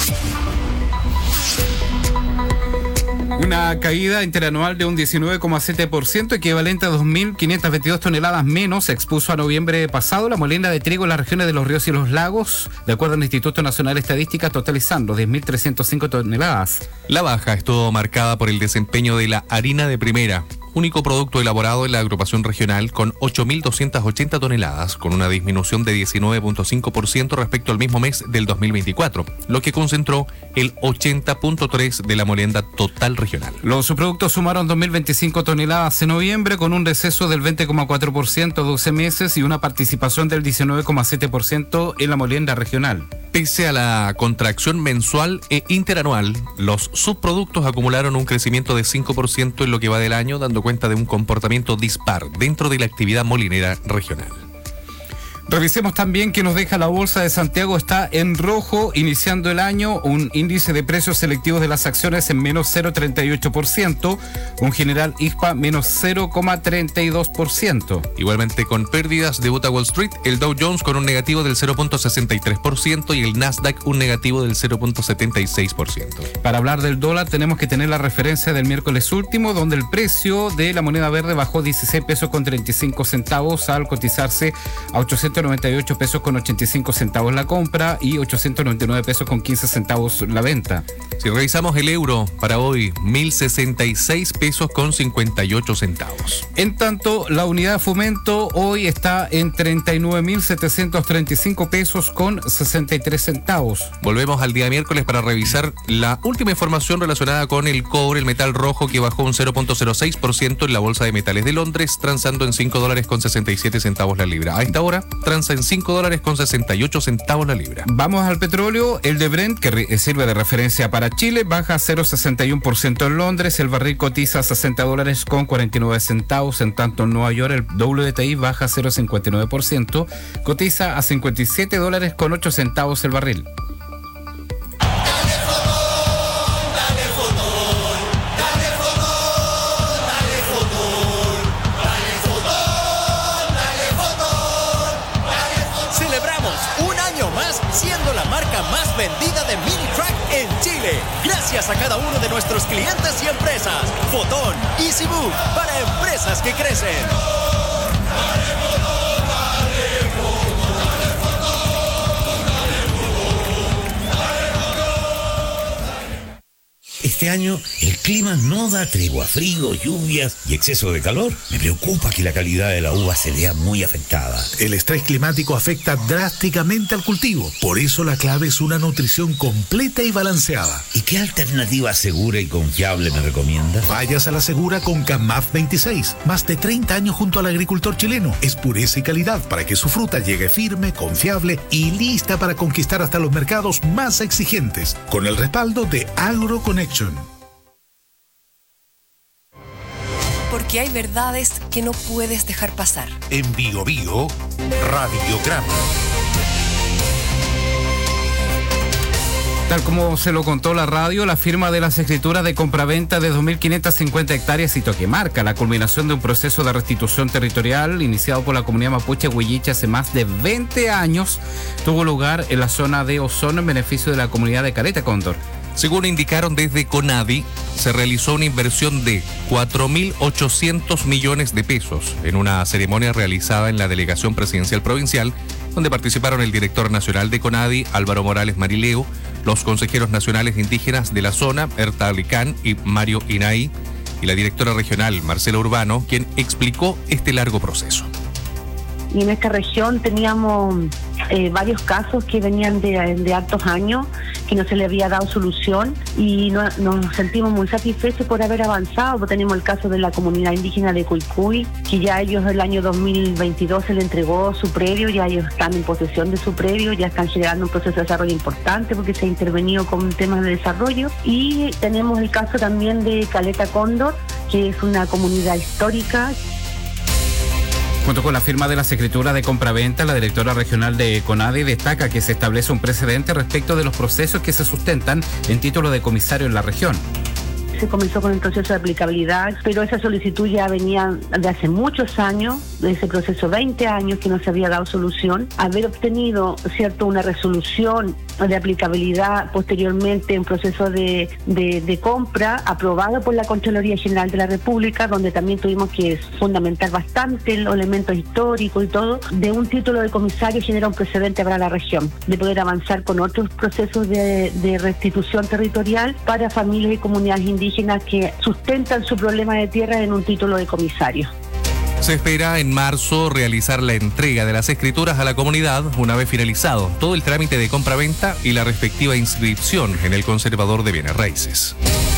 Speaker 1: Una caída interanual de un 19,7%, equivalente a 2.522 toneladas menos, se expuso a noviembre pasado la molienda de trigo en las regiones de los ríos y los lagos, de acuerdo al Instituto Nacional de Estadística, totalizando 10.305 toneladas.
Speaker 23: La baja estuvo marcada por el desempeño de la harina de primera, único producto elaborado en la agrupación regional, con 8.280 toneladas, con una disminución de 19,5% respecto al mismo mes del 2024, lo que concentró el 80,3% de la molienda total regional.
Speaker 1: Los subproductos sumaron 2.025 toneladas en noviembre, con un receso del 20,4% a 12 meses y una participación del 19,7% en la molienda regional.
Speaker 23: Pese a la contracción mensual e interanual, los subproductos acumularon un crecimiento de 5% en lo que va del año, dando cuenta de un comportamiento dispar dentro de la actividad molinera regional.
Speaker 1: Revisemos también que nos deja la Bolsa de Santiago. Está en rojo, iniciando el año, un índice de precios selectivos de las acciones en menos 0,38%, un general ISPA menos 0,32%.
Speaker 23: Igualmente con pérdidas debuta Wall Street, el Dow Jones con un negativo del 0,63% y el Nasdaq un negativo del 0,76%.
Speaker 1: Para hablar del dólar tenemos que tener la referencia del miércoles último, donde el precio de la moneda verde bajó 16 pesos con 35 centavos al cotizarse a 898 pesos con 85 centavos la compra y 899 pesos con 15 centavos la venta.
Speaker 23: Si revisamos el euro para hoy, 1.066 pesos con 58 centavos.
Speaker 1: En tanto, la unidad de fomento hoy está en 39.735 pesos con 63 centavos.
Speaker 23: Volvemos al día miércoles para revisar la última información relacionada con el cobre, el metal rojo, que bajó un 0,06% en la bolsa de metales de Londres, transando en $5 con 67 centavos la libra. A esta hora transa en $5 con 68 centavos la libra.
Speaker 1: Vamos al petróleo. El de Brent, que sirve de referencia para Chile, baja 0,61% en Londres. El barril cotiza a $60 con 49 centavos. En tanto, en Nueva York, el WTI baja 0,59%, cotiza a $57 con 8 centavos el barril.
Speaker 16: Siendo la marca más vendida de mini truck en Chile, gracias a cada uno de nuestros clientes y empresas. Fotón, Easy Move, para empresas que crecen.
Speaker 17: Este año el clima no da tregua, frío, lluvias y exceso de calor. Me preocupa que la calidad de la uva se vea muy afectada.
Speaker 18: El estrés climático afecta drásticamente al cultivo. Por eso la clave es una nutrición completa y balanceada.
Speaker 17: ¿Y qué alternativa segura y confiable me recomienda?
Speaker 18: Vayas a la segura con CAMAF 26. Más de 30 años junto al agricultor chileno. Es pureza y calidad para que su fruta llegue firme, confiable y lista para conquistar hasta los mercados más exigentes. Con el respaldo de AgroConnection.
Speaker 10: Porque hay verdades que no puedes dejar pasar.
Speaker 4: En Bio Bio, Radiograma.
Speaker 1: Tal como se lo contó la radio, la firma de las escrituras de compraventa de 2.550 hectáreas y que marca la culminación de un proceso de restitución territorial iniciado por la comunidad mapuche Huilliche hace más de 20 años, tuvo lugar en la zona de Osorno en beneficio de la comunidad de Caleta Cóndor.
Speaker 23: Según indicaron desde CONADI, se realizó una inversión de 4.800 millones de pesos en una ceremonia realizada en la Delegación Presidencial Provincial, donde participaron el director nacional de CONADI, Álvaro Morales Marileo, los consejeros nacionales indígenas de la zona, Erta Alicán y Mario Inaí, y la directora regional, Marcela Urbano, quien explicó este largo proceso.
Speaker 7: Y en esta región teníamos varios casos que venían de hartos años, que no se le había dado solución, y nos sentimos muy satisfechos por haber avanzado. Pues tenemos el caso de la comunidad indígena de Cuicuy, que ya ellos el año 2022 se le entregó su predio, ya ellos están en posesión de su predio, ya están generando un proceso de desarrollo importante porque se ha intervenido con temas de desarrollo. Y tenemos el caso también de Caleta Cóndor, que es una comunidad histórica.
Speaker 1: Junto con la firma de las escrituras de compraventa, la directora regional de CONADI destaca que se establece un precedente respecto de los procesos que se sustentan en título de comisario en la región.
Speaker 7: Se comenzó con el proceso de aplicabilidad, pero esa solicitud ya venía de hace muchos años, de ese proceso 20 años que no se había dado solución. Haber obtenido, cierto, una resolución de aplicabilidad posteriormente en proceso de compra aprobado por la Contraloría General de la República, donde también tuvimos que fundamentar bastante los elementos históricos y todo, de un título de comisario genera un precedente para la región, de poder avanzar con otros procesos de restitución territorial para familias y comunidades indígenas que sustentan su problema de tierra en un título de comisario.
Speaker 23: Se espera en marzo realizar la entrega de las escrituras a la comunidad una vez finalizado todo el trámite de compraventa y la respectiva inscripción en el Conservador de Bienes Raíces.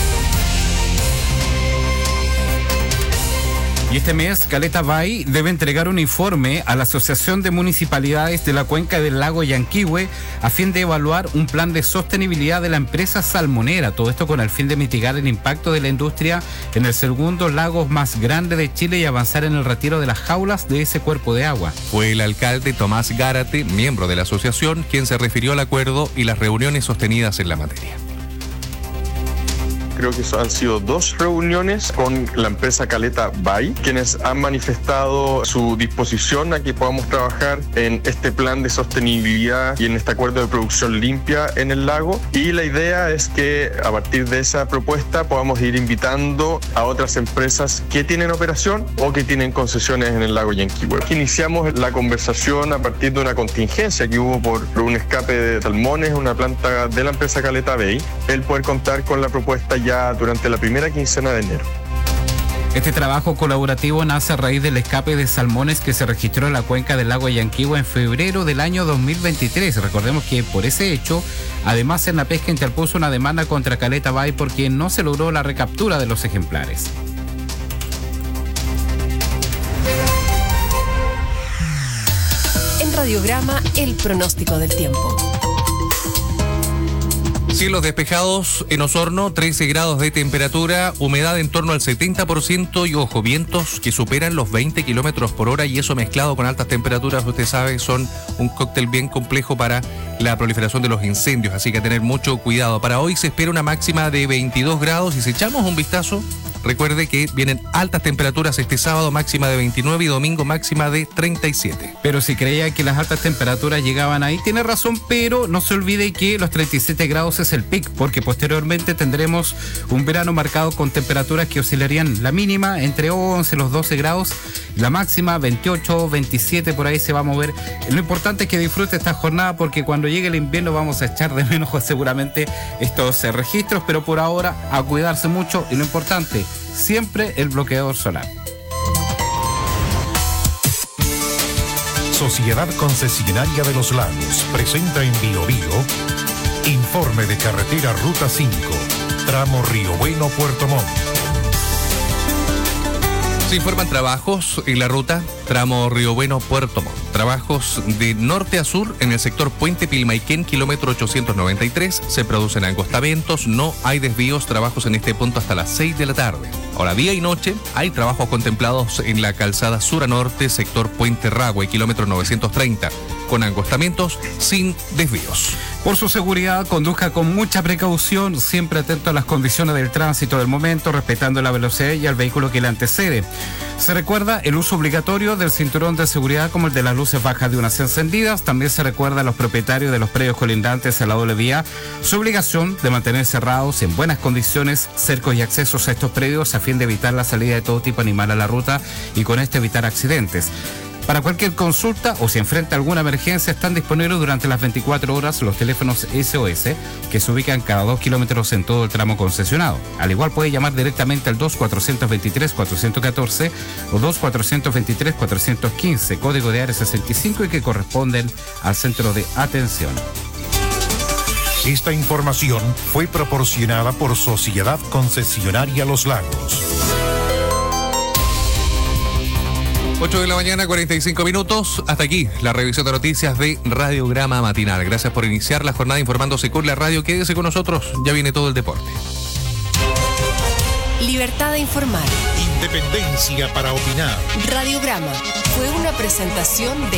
Speaker 1: Y este mes, Caleta Bay debe entregar un informe a la Asociación de Municipalidades de la Cuenca del Lago Yanquihue a fin de evaluar un plan de sostenibilidad de la empresa salmonera. Todo esto con el fin de mitigar el impacto de la industria en el segundo lago más grande de Chile y avanzar en el retiro de las jaulas de ese cuerpo de agua.
Speaker 23: Fue el alcalde Tomás Gárate, miembro de la asociación, quien se refirió al acuerdo y las reuniones sostenidas en la materia.
Speaker 2: Creo que han sido 2 reuniones con la empresa Caleta Bay, quienes han manifestado su disposición a que podamos trabajar en este plan de sostenibilidad y en este acuerdo de producción limpia en el lago. Y la idea es que a partir de esa propuesta podamos ir invitando a otras empresas que tienen operación o que tienen concesiones en el lago Yanquihue. Iniciamos la conversación a partir de una contingencia que hubo por un escape de salmones, una planta de la empresa Caleta Bay, el poder contar con la propuesta ya durante la primera quincena de enero.
Speaker 1: Este trabajo colaborativo nace a raíz del escape de salmones que se registró en la cuenca del lago Yanquihue en febrero del año 2023. Recordemos que por ese hecho, además en la pesca interpuso una demanda contra Caleta Bay porque no se logró la recaptura de los ejemplares.
Speaker 10: En Radiograma, el pronóstico del tiempo.
Speaker 23: Cielos despejados en Osorno, 13 grados de temperatura, humedad en torno al 70% y, ojo, vientos que superan los 20 kilómetros por hora, y eso mezclado con altas temperaturas, usted sabe, son un cóctel bien complejo para la proliferación de los incendios, así que a tener mucho cuidado. Para hoy se espera una máxima de 22 grados y si echamos un vistazo, recuerde que vienen altas temperaturas este sábado, máxima de 29 y domingo máxima de 37.
Speaker 1: Pero si creía que las altas temperaturas llegaban ahí, tiene razón, pero no se olvide que los 37 grados es el pic, porque posteriormente tendremos un verano marcado con temperaturas que oscilarían la mínima entre 11 y los 12 grados, la máxima 28, 27, por ahí se va a mover. Lo importante es que disfrute esta jornada porque cuando llegue el invierno vamos a echar de menos seguramente estos registros, pero por ahora a cuidarse mucho y lo importante, siempre el bloqueador solar.
Speaker 4: Sociedad Concesionaria de los Lagos presenta en Biobío informe de carretera Ruta 5, tramo Río Bueno, Puerto Montt.
Speaker 23: Se informan trabajos en la ruta tramo Río Bueno, Puerto Montt. Trabajos de norte a sur en el sector Puente Pilmaiquén, kilómetro 893. Se producen angostamientos, no hay desvíos, trabajos en este punto hasta las 6 de la tarde. Ahora, día y noche, hay trabajos contemplados en la calzada sur a norte, sector Puente Ragüe, kilómetro 930, con angostamientos sin desvíos.
Speaker 1: Por su seguridad, conduzca con mucha precaución, siempre atento a las condiciones del tránsito del momento, respetando la velocidad y al vehículo que le antecede. Se recuerda el uso obligatorio del cinturón de seguridad como el de las luces bajas de unas encendidas. También se recuerda a los propietarios de los predios colindantes a la doble vía su obligación de mantener cerrados en buenas condiciones cercos y accesos a estos predios a fin de evitar la salida de todo tipo animal a la ruta y con esto evitar accidentes. Para cualquier consulta o si enfrenta alguna emergencia, están disponibles durante las 24 horas los teléfonos SOS que se ubican cada 2 kilómetros en todo el tramo concesionado. Al igual puede llamar directamente al 2-423-414 o 2-423-415, código de área 65 y que corresponden al centro de atención.
Speaker 4: Esta información fue proporcionada por Sociedad Concesionaria Los Lagos.
Speaker 23: 8 de la mañana, 45 minutos. Hasta aquí la revisión de noticias de Radiograma Matinal. Gracias por iniciar la jornada informándose con la radio. Quédese con nosotros, ya viene todo el deporte.
Speaker 10: Libertad de informar.
Speaker 4: Independencia para opinar.
Speaker 10: Radiograma fue una presentación de...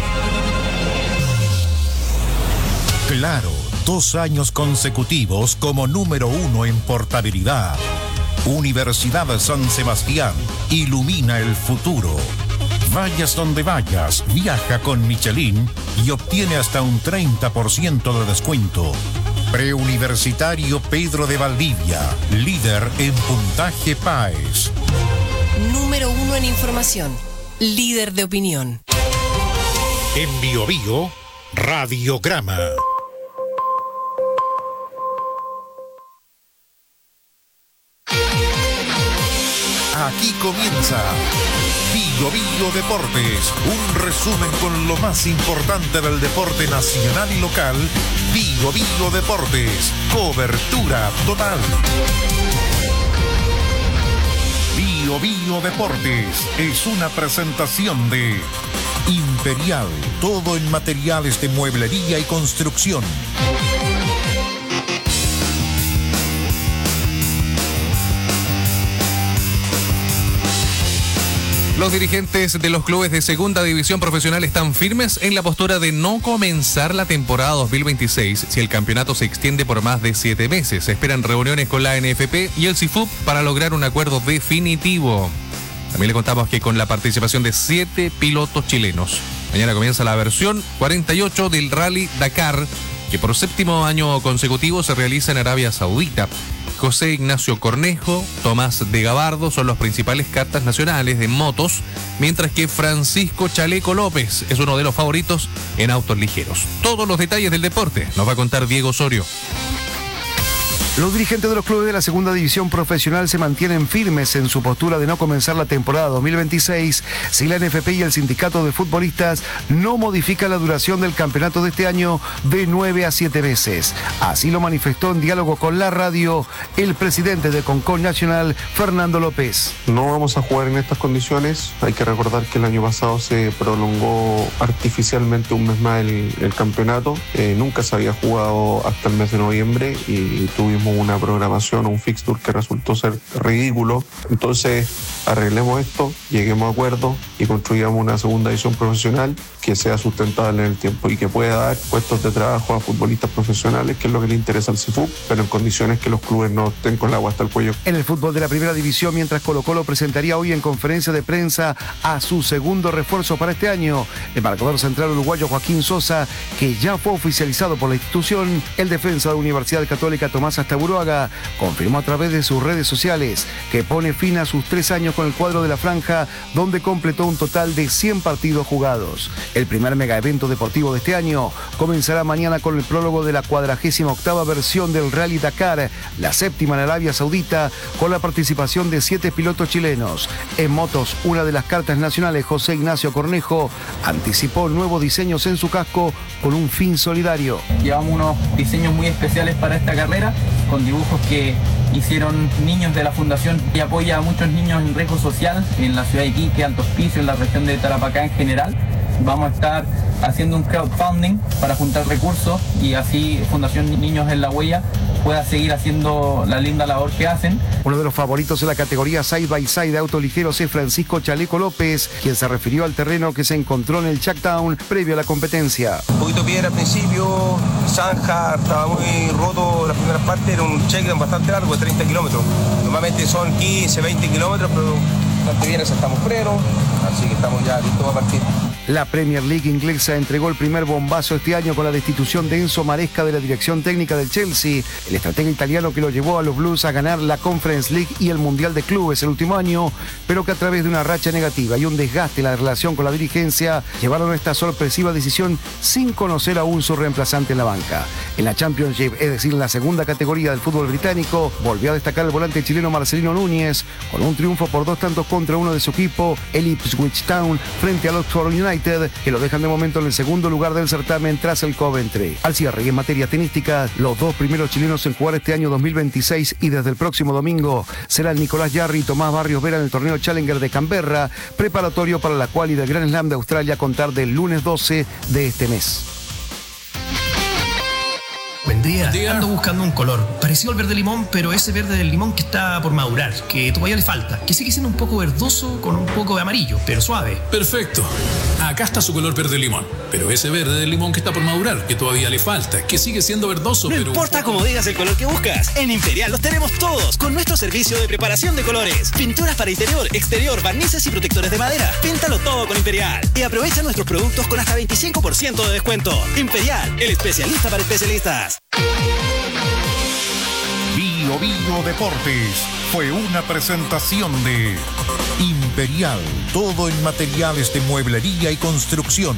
Speaker 4: Claro, 2 años consecutivos como número 1 en portabilidad. Universidad San Sebastián, ilumina el futuro. Vayas donde vayas, viaja con Michelin y obtiene hasta un 30% de descuento. Preuniversitario Pedro de Valdivia, líder en puntaje PAES.
Speaker 10: Número 1 en información, líder de opinión.
Speaker 4: En Bio Bio, Radiograma. Aquí comienza Bio Bio Deportes, un resumen con lo más importante del deporte nacional y local. Bio Bio Deportes, cobertura total. Bio Bio Deportes es una presentación de Imperial, todo en materiales de mueblería y construcción.
Speaker 23: Los dirigentes de los clubes de segunda división profesional están firmes en la postura de no comenzar la temporada 2026 si el campeonato se extiende por más de 7 meses. Se esperan reuniones con la NFP y el CIFUB para lograr un acuerdo definitivo. También le contamos que con la participación de 7 pilotos chilenos. Mañana comienza la versión 48 del Rally Dakar, que por 7º año consecutivo se realiza en Arabia Saudita. José Ignacio Cornejo, Tomás de Gabardo son los principales kartas nacionales de motos, mientras que Francisco Chaleco López es uno de los favoritos en autos ligeros. Todos los detalles del deporte nos va a contar Diego Osorio.
Speaker 3: Los dirigentes de los clubes de la segunda división profesional se mantienen firmes en su postura de no comenzar la temporada 2026 si la NFP y el sindicato de futbolistas no modifican la duración del campeonato de este año de 9 a 7 meses. Así lo manifestó en diálogo con la radio el presidente de Concon Nacional, Fernando López.
Speaker 2: No vamos a jugar en estas condiciones. Hay que recordar que el año pasado se prolongó artificialmente un mes más el campeonato. Nunca se había jugado hasta el mes de noviembre y tuvimos una programación, un fixture que resultó ser ridículo. Entonces arreglemos esto, lleguemos a acuerdo y construyamos una segunda división profesional que sea sustentable en el tiempo y que pueda dar puestos de trabajo a futbolistas profesionales, que es lo que le interesa al CIFUB, pero en condiciones que los clubes no estén con el agua hasta el cuello.
Speaker 3: En el fútbol de la primera división, mientras Colo-Colo presentaría hoy en conferencia de prensa a su segundo refuerzo para este año, el marcador central uruguayo Joaquín Sosa, que ya fue oficializado por la institución, el defensa de la Universidad Católica Tomás Astaburuaga confirmó a través de sus redes sociales que pone fin a sus 3 años con el cuadro de la franja, donde completó un total de 100 partidos jugados. El primer mega evento deportivo de este año comenzará mañana con el prólogo de la 48ª versión del Rally Dakar, la 7ª en Arabia Saudita, con la participación de 7 pilotos chilenos. En motos, una de las cartas nacionales, José Ignacio Cornejo, anticipó nuevos diseños en su casco con un fin solidario.
Speaker 5: Llevamos unos diseños muy especiales para esta carrera, con dibujos que hicieron niños de la fundación que apoya a muchos niños en riesgo social en la ciudad de Iquique, Alto Hospicio, en la región de Tarapacá en general. Vamos a estar haciendo un crowdfunding para juntar recursos y así Fundación Niños en la Huella pueda seguir haciendo la linda labor que hacen.
Speaker 3: Uno de los favoritos en la categoría Side by Side de autos ligeros es Francisco Chaleco López, quien se refirió al terreno que se encontró en el Checkdown previo a la competencia.
Speaker 12: Un poquito piedra al principio, zanja, estaba muy roto la primera parte, era un checkdown bastante largo, de 30 kilómetros. Normalmente son 15, 20 kilómetros, pero bastante bien, estamos frenos, así que estamos ya listos para partir.
Speaker 3: La Premier League inglesa entregó el primer bombazo este año con la destitución de Enzo Maresca de la dirección técnica del Chelsea, el estratega italiano que lo llevó a los Blues a ganar la Conference League y el Mundial de Clubes el último año, pero que a través de una racha negativa y un desgaste en la relación con la dirigencia llevaron a esta sorpresiva decisión sin conocer aún su reemplazante en la banca. En la Championship, es decir, en la segunda categoría del fútbol británico, volvió a destacar el volante chileno Marcelino Núñez con un triunfo por 2-1 de su equipo, el Ipswich Town, frente al Oxford United, que lo dejan de momento en el segundo lugar del certamen tras el Coventry. Al cierre y en materia tenística, los dos primeros chilenos en jugar este año 2026 y desde el próximo domingo serán Nicolás Jarry y Tomás Barrios Vera en el torneo Challenger de Canberra, preparatorio para la quali del Grand Slam de Australia a contar del lunes 12 de este mes.
Speaker 19: Buen día. Ando buscando un color parecido al verde limón, pero ese verde del limón que está por madurar, que todavía le falta, que sigue siendo un poco verdoso con un poco de amarillo, pero suave.
Speaker 20: Perfecto. Acá está su color verde limón, pero ese verde del limón que está por madurar, que todavía le falta, que sigue siendo verdoso,
Speaker 21: no
Speaker 20: pero...
Speaker 21: No importa cómo digas el color que buscas, en Imperial los tenemos todos, con nuestro servicio de preparación de colores. Pinturas para interior, exterior, barnices y protectores de madera. Píntalo todo con Imperial y aprovecha nuestros productos con hasta 25% de descuento. Imperial, el especialista para especialistas.
Speaker 4: Bio Deportes fue una presentación de Imperial, todo en materiales de mueblería y construcción.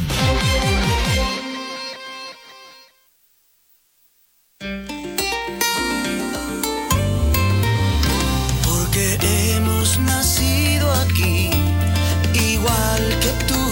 Speaker 22: Porque hemos nacido aquí, igual que tú.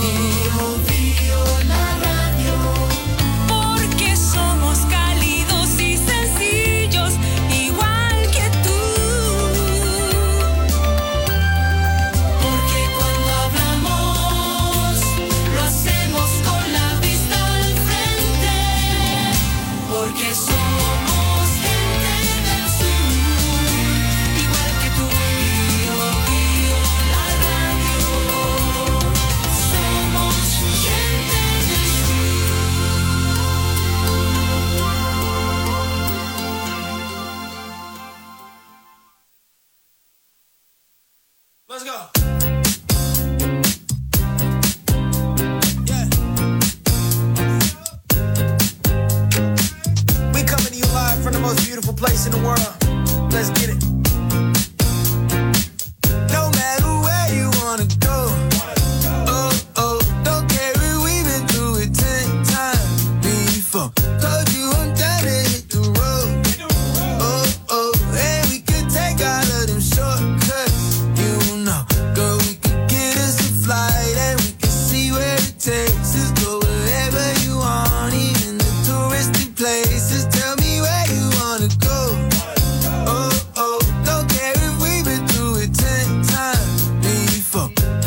Speaker 22: Let's go. We coming to you live from the most beautiful place in the world. Let's get it. No matter where you wanna go. Oh, oh, don't care if we've been through it 10 times before. Told you I'm down to hit the road. Oh, oh, and we can take all of them shortcuts. You know, girl, we can get us a flight and we can see where it takes us. Go wherever you want, even the touristy places. Tell me where you wanna go. Oh, oh, don't care if we've been through it 10 times before.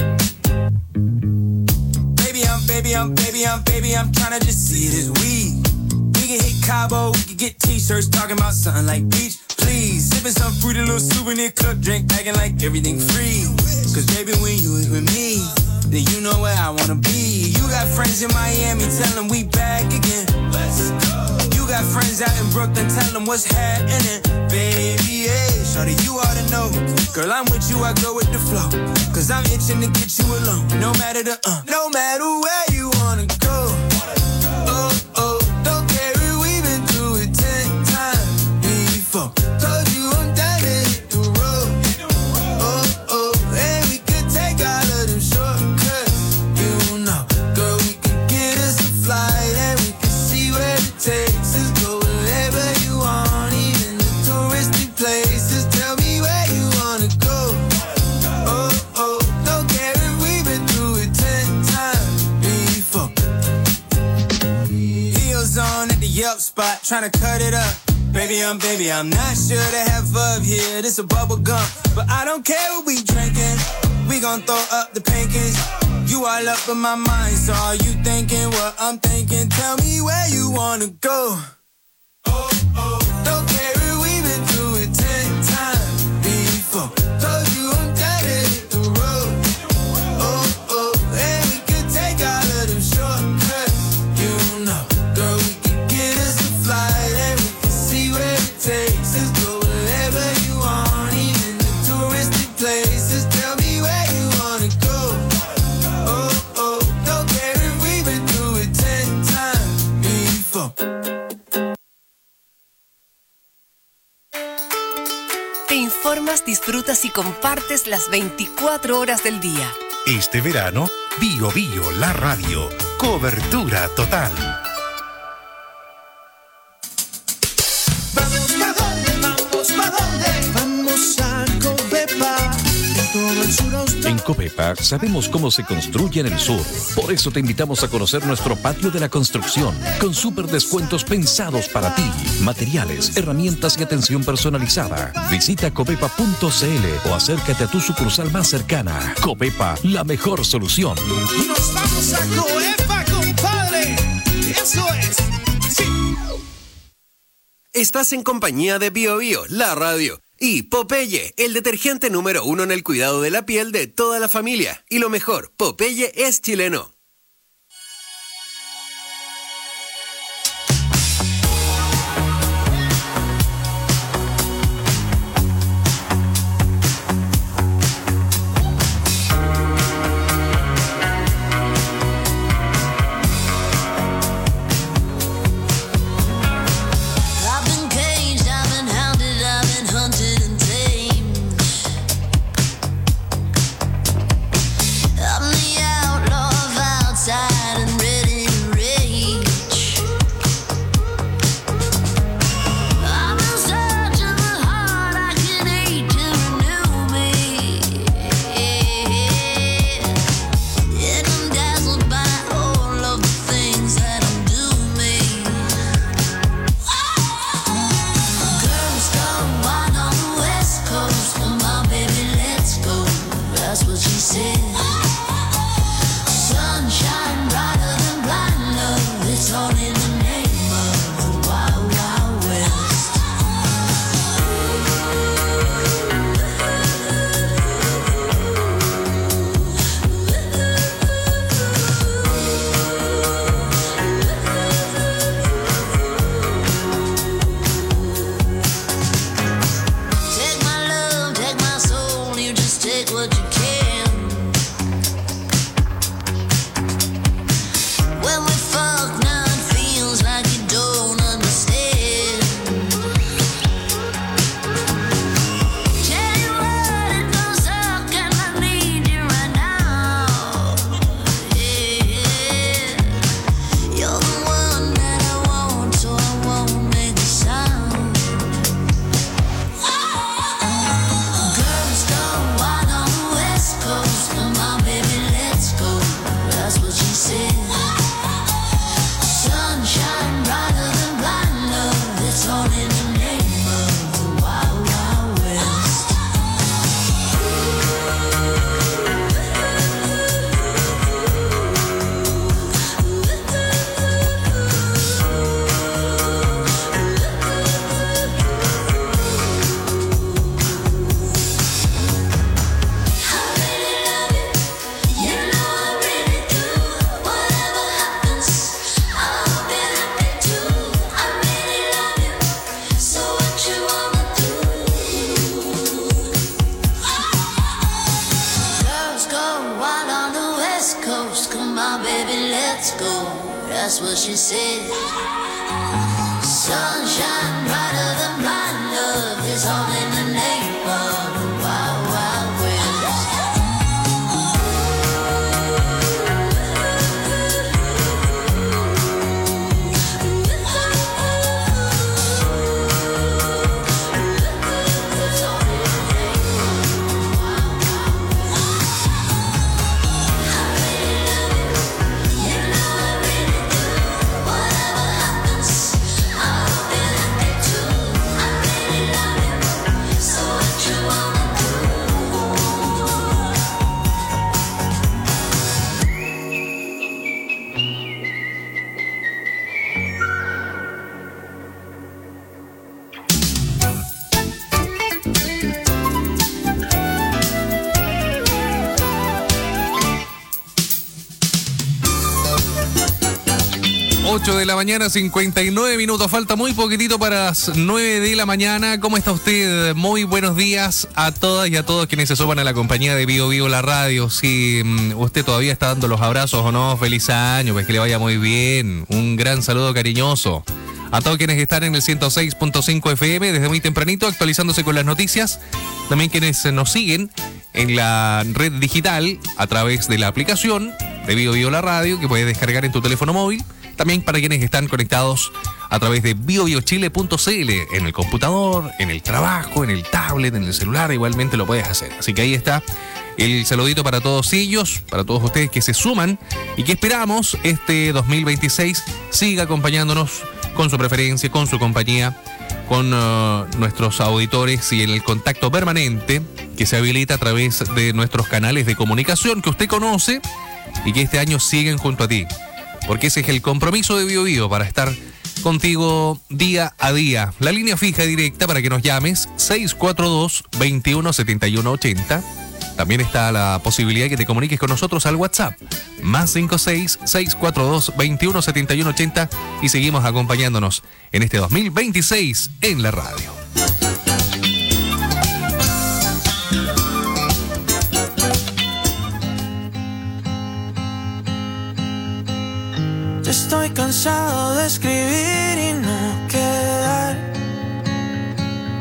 Speaker 22: Baby, I'm tryna just see it as we can hit Cabo, we can get t-shirts talking about something like beach. Please, sipping some fruity little souvenir cup drink, acting like everything free. Cause baby, when you is with me, then you know where I wanna be. You got friends in Miami, tell them we back again. Let's go. You got friends out in Brooklyn, tell them what's happening. Baby, yeah, shorty, you ought to know. Girl, I'm with you, I go with the flow. Cause I'm itching to get you alone. No matter the no matter where you wanna go. Oh, oh, don't care if we've been through it 10 times before. Told you I'm down to hit the road. Oh, oh, and we could take all of them shortcuts. You know, girl, we can get us a flight and we can see where it takes us. Go wherever you want, even the touristy places. Tell me where you wanna go. Oh, oh, don't care if we've been through it 10 times before. Heels on at the Yelp spot, tryna cut it up. Baby, I'm not sure to have up here. This a bubble gum, but I don't care what we drinking. We gon' throw up the pancakes. You all up in my mind, so are you thinking what I'm thinking? Tell me where you wanna go. Oh, oh, don't care if we've been through it 10 times before. Told you I'm down to hit the road. Oh, oh, and we could take all of them shortcuts. You know, girl, we could get us a flight and we can see where it takes us. Go wherever you want, even the touristy places. Tell me where you wanna go. Oh, oh, don't care if we've been through it 10 times before.
Speaker 10: Te informas, disfrutas y compartes las 24 horas del día.
Speaker 4: Este verano, Bio Bio, la radio. Cobertura total.
Speaker 22: Vamos, ¿pa' dónde? Vamos, ¿pa' dónde? Vamos a Covepa. En todo el sur austral.
Speaker 6: En Covepa sabemos cómo se construye en el sur. Por eso te invitamos a conocer nuestro patio de la construcción, con súper descuentos pensados para ti. Materiales, herramientas y atención personalizada. Visita covepa.cl o acércate a tu sucursal más cercana. Covepa, la mejor solución.
Speaker 22: Nos vamos a Covepa, compadre. Eso es. Sí.
Speaker 8: Estás en compañía de Bio Bio, la radio. Y Popeye, el detergente número 1 en el cuidado de la piel de toda la familia. Y lo mejor, Popeye es chileno.
Speaker 22: I've been caged, I've been hounded, I've been hunted and tamed. I'm the outlaw of outside and ready to rage. I'm in search of a heart I can hate to renew me. And I'm dazzled by all of the things that undo me. Girls gone wild on the West Coast. Come on, baby, let's go. That's what she said. Sunshine brighter than blind love. It's all in the name of the Wild Wild West. Take my love, take my soul. You just take what you can. When we fuck now, it feels like you don't understand. Tell you what, it don't suck and I need you right now. Yeah, you're the one that I want, so I won't make a sound. Girls gone wild on the West Coast. Come on, baby, let's go. That's what she said. Sunshine brighter than blind love. It's all in the name of the Wild Wild West. You know I really do. Whatever happens, I'll be happy too. I really love you. So what you wanna do? Girls go wild on the West Coast. Come on, baby, let's go. That's what she said. Sunshine brighter than blind love. Is all in the name of the Wild Wild West. You know I really do. Whatever happens, I'll be happy too.
Speaker 23: 8 de la mañana, 59 minutos. Falta muy poquitito para las 9 de la mañana. ¿Cómo está usted? Muy buenos días a todas y a todos quienes se suman a la compañía de Bio Bio la radio. Si usted todavía está dando los abrazos o no, feliz año, pues que le vaya muy bien. Un gran saludo cariñoso a todos quienes están en el 106.5 FM desde muy tempranito, actualizándose con las noticias. También quienes nos siguen en la red digital a través de la aplicación de Bio Bio la radio, que puedes descargar en tu teléfono móvil. También para quienes están conectados a través de biobiochile.cl en el computador, en el trabajo, en el tablet, en el celular, igualmente lo puedes hacer. Así que ahí está el saludito para todos ellos, para todos ustedes que se suman y que esperamos este 2026 siga acompañándonos con su preferencia, con su compañía, con nuestros auditores y en el contacto permanente que se habilita a través de nuestros canales de comunicación que usted conoce y que este año siguen junto a ti. Porque ese es el compromiso de Bio Bio, para estar contigo día a día. La línea fija directa para que nos llames, 642-217180. También está la posibilidad de que te comuniques con nosotros al WhatsApp, más 56-642-217180, y seguimos acompañándonos en este 2026 en la radio.
Speaker 22: Estoy cansado de escribir